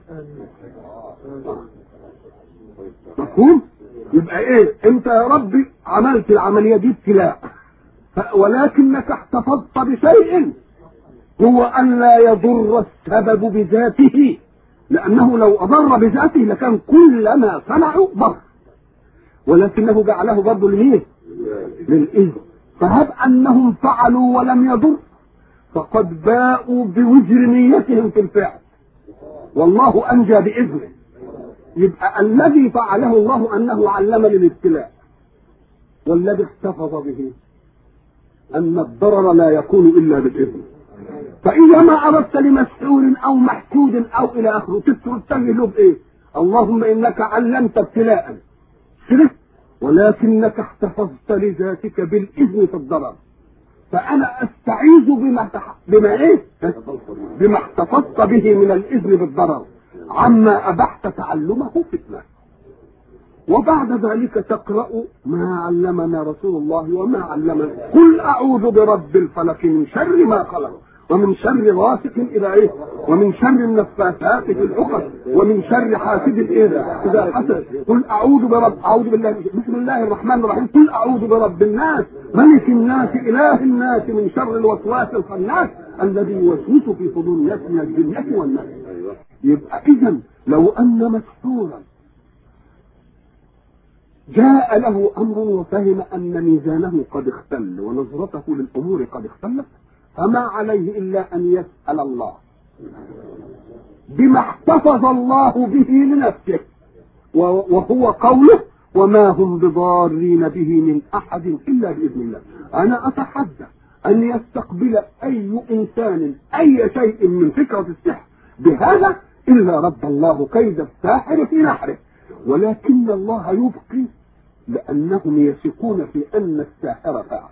مفهوم؟ يبقى ايه؟ انت يا ربي عملت العمليه دي ابتلاء، ولكنك احتفظت بشيء هو ان لا يضر السبب بذاته، لانه لو اضر بذاته لكان كل ما صنعوا ضر، ولكنه جعله برضه لمين؟ للاذن. فهب انهم فعلوا ولم يضر فقد باءوا بوزر نيتهم في الفعل، والله انجى باذنه. يبقى الذي فعله الله انه علم للابتلاء، والذي احتفظ به ان الضرر لا يكون الا بالاذن. فاذا ما اردت لمسحور او محسود او الى اخره تتوجه له بايه؟ اللهم انك علمت ابتلاء كده، ولكنك احتفظت لذاتك بالاذن في الضرر، فانا استعيذ بما ايه؟ بما احتفظت به من الاذن بالضرر عما ابحت تعلمه فتنه. وبعد ذلك تقرأ ما علمنا رسول الله وما علمنا. قل اعوذ برب الفلق من شر ما خلق، ومن شر غاسق اذا ايه، ومن شر النفاثات في العقد، ومن شر حاسد اذا حسد. قل اعوذ بالله، بسم الله الرحمن الرحيم. قل اعوذ برب الناس ملك الناس اله الناس من شر الوسواس الخناس الذي يوسوس في صدور الناس من الجنة والناس. يبقى اذا لو ان مسحورا جاء له امر وفهم ان ميزانه قد اختل ونظرته للامور قد اختلت، فما عليه الا ان يسأل الله بما احتفظ الله به لنفسه، وهو قوله وما هم بضارين به من احد الا باذن الله. انا اتحدى ان يستقبل اي انسان اي شيء من فكرة السحر بهذا الا رد الله كيد الساحر في نحره، ولكن الله يبقي لانهم يثقون في ان الساحر فاعل.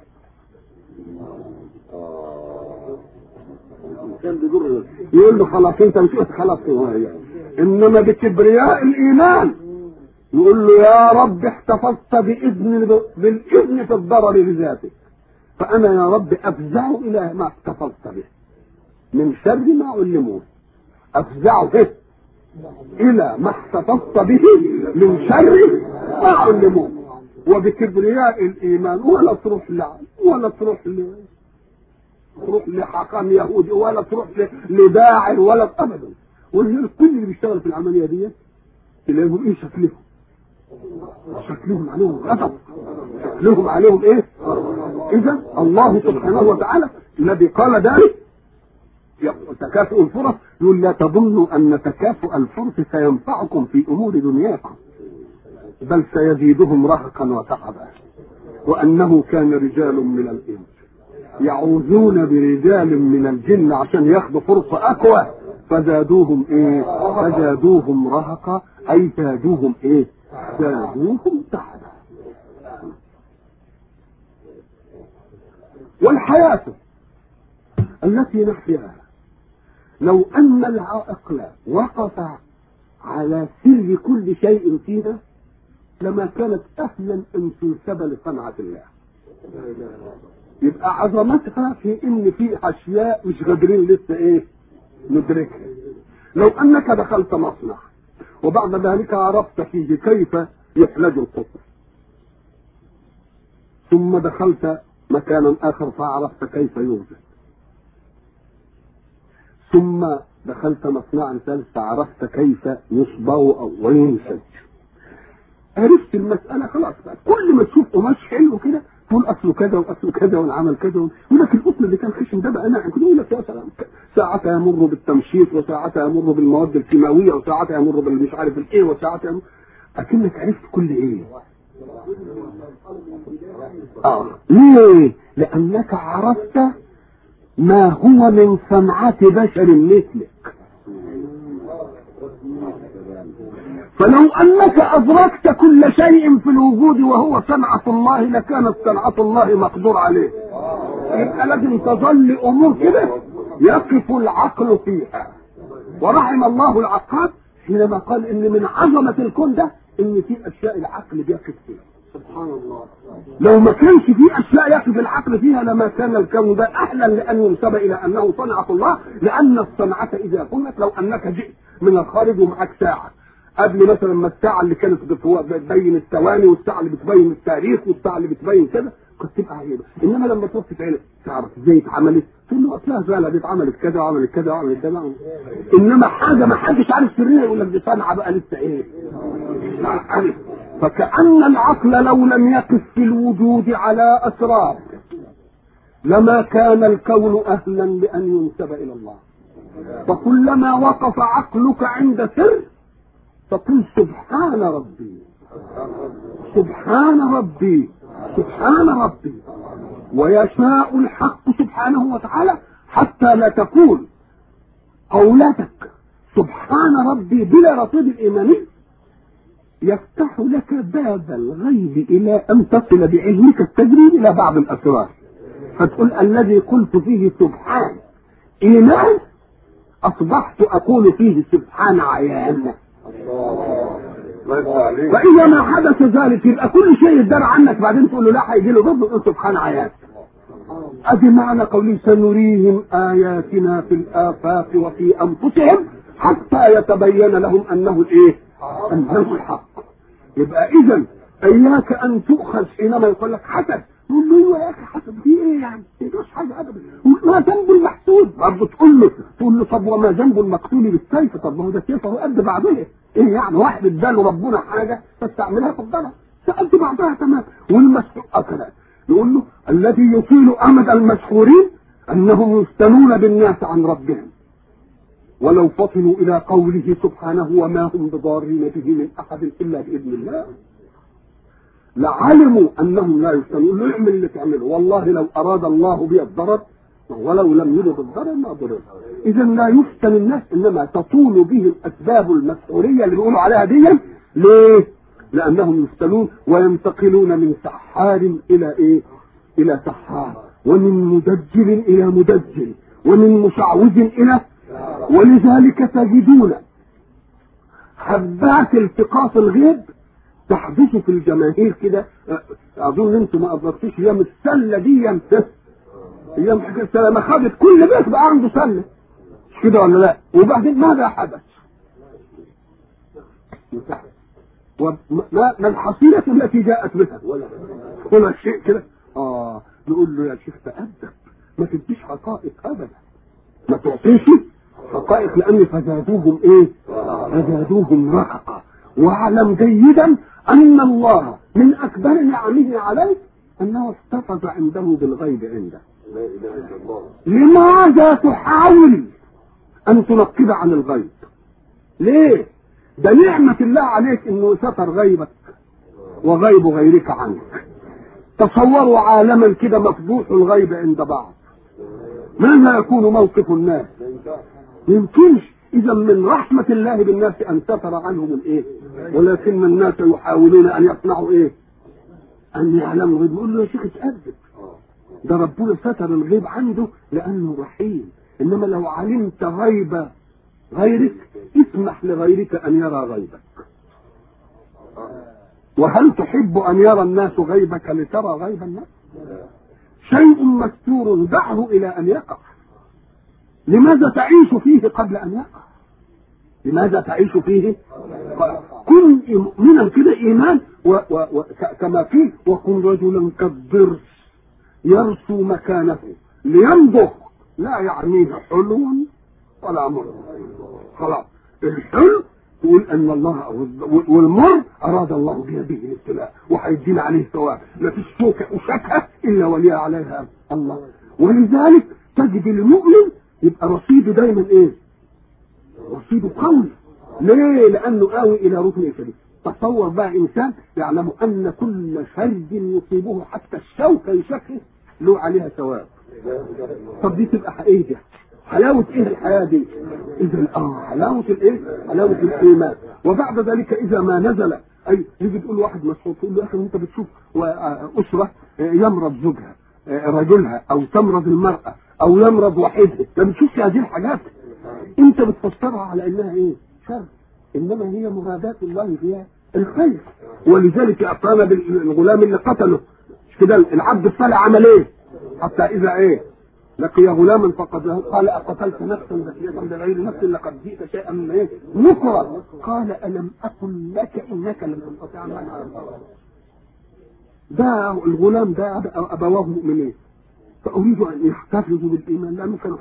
يقول له خلاص انت مش خلاص، انما بكبرياء الايمان يقول له يا رب احتفظت بالاذن في الضرر لذاتك، فانا يا رب افزع الى ما احتفظت به من شر ما علموه، افزعه الى ما احتفظت به من شر ما علموه. وبكبرياء الايمان ولا تروح ولا تروح لحقام يهودي ولا تروح لداعر ولا ابدا. كل اللي بيشتغل في العمليه دي تلاقيهم ايه؟ شكلهم عليهم غضب، شكلهم عليهم ايه؟ اذا الله سبحانه وتعالى الذي قال ذلك تكافؤ الفرص يقول لا تظنوا ان تكافؤ الفرص سينفعكم في امور دنياكم بل سيزيدهم رهقا وتعبا، وانه كان رجال من الانس يعوذون برجال من الجن عشان ياخذوا فرصه اقوى فزادوهم ايه؟ فزادوهم رهقا، اي زادوهم ايه؟ زادوهم تعبا. والحياه التي نحياها لو ان العاقل وقف على سر كل شيء فيها لما كانت اهلا ان تنسب لصنعه الله. يبقى عظمتها في ان في اشياء مش قادرين لسه ايه؟ ندركها. لو انك دخلت مصنع وبعد ذلك عرفت فيه كيف يحلج القطن، ثم دخلت مكانا اخر فعرفت كيف يوجد، ثم دخلت مصنعا ثالث فعرفت كيف يصبغ او وينسج، عرفت المسألة خلاص بقى. كل ما تشوف قماش حلو كده تقول اصله كذا واصله كذا والعمل كذا، يقول لك القطن اللي كان خشن ده بقى ناعم كده، يقول لك يا سلام ساعتها يمر بالتمشيط وساعتها يمر بالمواد الكيماويه وساعتها يمر بالمش عارف الايه وساعتها يمر، اكنك عرفت كل ايه. ليه؟ لانك عرفت ما هو من صنعة بشر مثلك. فلو انك ادركت كل شيء في الوجود وهو صنعة الله لكانت صنعة الله مقدور عليه. يبقى لازم تظل امور كده يقف العقل فيها. ورحم الله العقاد حينما قال ان من عظمة الكون ده ان في اشياء العقل بيقف فيها. سبحان الله. لو ما كانش في اشياء يقف العقل فيها لما كان الكون ده احلى لان ينسب الى انه صنعة الله. لان الصنعة اذا كنت لو انك جئت من الخارج ومعك ساعة قبل مثلا ما الساعة اللي كانت بتبين الثواني والساعة اللي بتبين التاريخ والساعة اللي بتبين كده كنت تبقى عجيبة. انما لما تروح تتعرف تعرف ازاي اتعملت تقول له اصلها فعلا دي اتعملت كذا وعملت كذا وعملت كذا. انما حاجة ما حدش عارف سرها يقول لك دي صنعة بقى لسه ايه عارف. فكأن العقل لو لم يقف في الوجود على اسرار لما كان الكون اهلا لان ينسب الى الله. فكلما وقف عقلك عند سر فقل سبحان ربي سبحان ربي سبحان ربي. ويشاء الحق سبحانه وتعالى حتى لا تكون قولتك سبحان ربي بلا رصيد الإيماني يفتح لك باب الغيب إلى أن تصل بعلمك التجريد إلى بعض الأسرار. فتقول الذي قلت فيه سبحان إيمان أصبحت أقول فيه سبحان عيان. فإذا ما حدث ذلك يبقى كل شيء يدار عنك بعدين تقول له لا هيجي له ضد تقول سبحان عيان. أدي معنى قوله سنريهم آياتنا في الآفاق وفي أنفسهم حتى يتبين لهم أنه الإيه؟ أنه الحق. يبقى إذا إياك أن تؤخذ حينما يقول لك حسد تقول له يا أخي حسد في إيه يعني؟ مش حاجة أبدا. ما ذنب المحسود برضه تقول له طب وما ذنب المقتول بالسيف؟ طب ما هو ده سيفه قد بعضه. إيه يعني واحد اداله ربنا حاجة فاستعملها فضلها فقد بعضها تمام. والمسحور أكلا يقول له الذي يطيل أمد المسحورين أنهم يفتنون بالناس عن ربهم ولو فطنوا إلى قوله سبحانه وما هم بضارين به من أحد إلا بإذن الله لعلموا أنهم لا يفتنون. له يعمل اللي تعمله والله لو أراد الله به الضرر ولو لم يرد الضرر ما ضرر. إذا لا يفتن الناس إنما تطول به الأسباب المسحورية اللي بيقولوا عليها دي. ليه؟ لأنهم يفتنون وينتقلون من سحار إلى إيه؟ إلى سحار ومن مدجل إلى مدجل ومن مشعوذ إلى. ولذلك تجدون حبات التقاط الغيب تحدث في الجماهير كده. أظن أنتم ما أدركتوش أيام السلة دي أيام حكاية السلة ما خدت كل بيت بقى عنده سلة مش كده ولا لا؟ وبعدين ماذا حدث؟ ما الحصيلة التي جاءت بها ولا شيء كده. نقول له يا شيخ تأدب ما تديش حقائق أبدا ما تعطيش حقائق لأن فزادوهم إيه؟ فزادوهم رهقا. واعلم جيدا أن الله من أكبر نعمه عليك أنه احتفظ عنده بالغيب عنده. لماذا تحاول أن تنقب عن الغيب؟ ليه؟ ده نعمة الله عليك إنه ستر غيبك وغيب غيرك عنك. تصوروا عالما كده مفضوح الغيب عند بعض ماذا يكون موقف الناس؟ يمكنش. إذا من رحمة الله بالناس أن ستر عنهم الإيه؟ ولكن الناس يحاولون أن يصنعوا إيه؟ أن يعلموا الغيب. يقول له يا شيخ اتأدب ده ربنا ستر الغيب عنده لأنه رحيم. إنما لو علمت غيب غيرك اسمح لغيرك أن يرى غيبك. وهل تحب أن يرى الناس غيبك لترى غيب الناس؟ شيء مستور دعه إلى أن يقع. لماذا تعيش فيه قبل أن يقع؟ لماذا تعيش فيه؟ كن مؤمنا كده إيمان كما فيه وكن رجلا كالضرس يرسو مكانه لينضخ لا يعنيه حلو ولا مر. خلاص الحلو تقول ان الله والمر اراد الله بيده الابتلاء وهيدينا عليه ثواب. ما فيش شوكه وشكه الا ولي عليها الله. ولذلك تجد المؤمن يبقى رصيده دايما ايه؟ رصيده قوي. ليه؟ لانه قوي الى ركن شديد. تصور بقى انسان يعلم ان كل فرد يصيبه حتى الشوكه يشكه له عليها ثواب. طب دي تبقى حقيقه حلاوه ايه الحياه دي؟ اذا حلاوه الايه؟ حلاوه الايمان. وبعد ذلك اذا ما نزل اي يجي تقول واحد مسعود تقول له يا اخي انت بتشوف اسره يمرض زوجها رجلها او تمرض المراه او يمرض وحيدها، ما بتشوفش هذه الحاجات، انت بتفسرها على انها ايه؟ شر، انما هي مرادات الله فيها الخير. ولذلك اعطانا بالغلام اللي قتله مش كده العبد الصالح عمل ايه؟ حتى اذا ايه؟ لقي غلاما فقد قال اقتلت نفسا زكية بغير نفس لقد جئت شيئا من ايه؟ نكرا. قال الم اقل لك انك لن تستطيع معي. ده الغلام ده ابواه مؤمنين فاريد ان يحتفظوا بالايمان لانه كانوا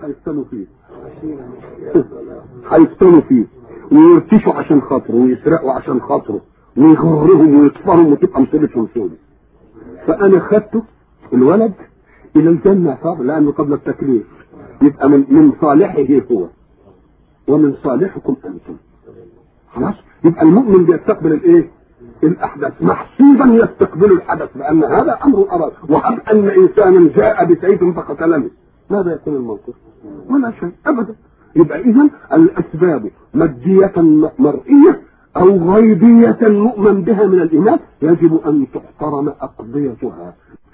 هيفتنوا فيه ويرتشوا عشان خاطره ويسرقوا عشان خاطره ويغرهم ويطفرهم وتبقى مصيبتهم سودة. فانا خدته الولد الى الجنه فقط لانه قبل التكليف يبقى من صالحه هو ومن صالحكم انتم. خلاص يبقى المؤمن بيستقبل الايه؟ الاحداث محسوبا يستقبل الحدث لان هذا امر اراد. وهب ان انسانا جاء بسيف فقتلني ماذا يكون الموقف؟ ولا شيء ابدا. يبقى اذا الاسباب ماديه مرئيه او غيبيه نؤمن بها من الايمان يجب ان تحترم اقضيتها.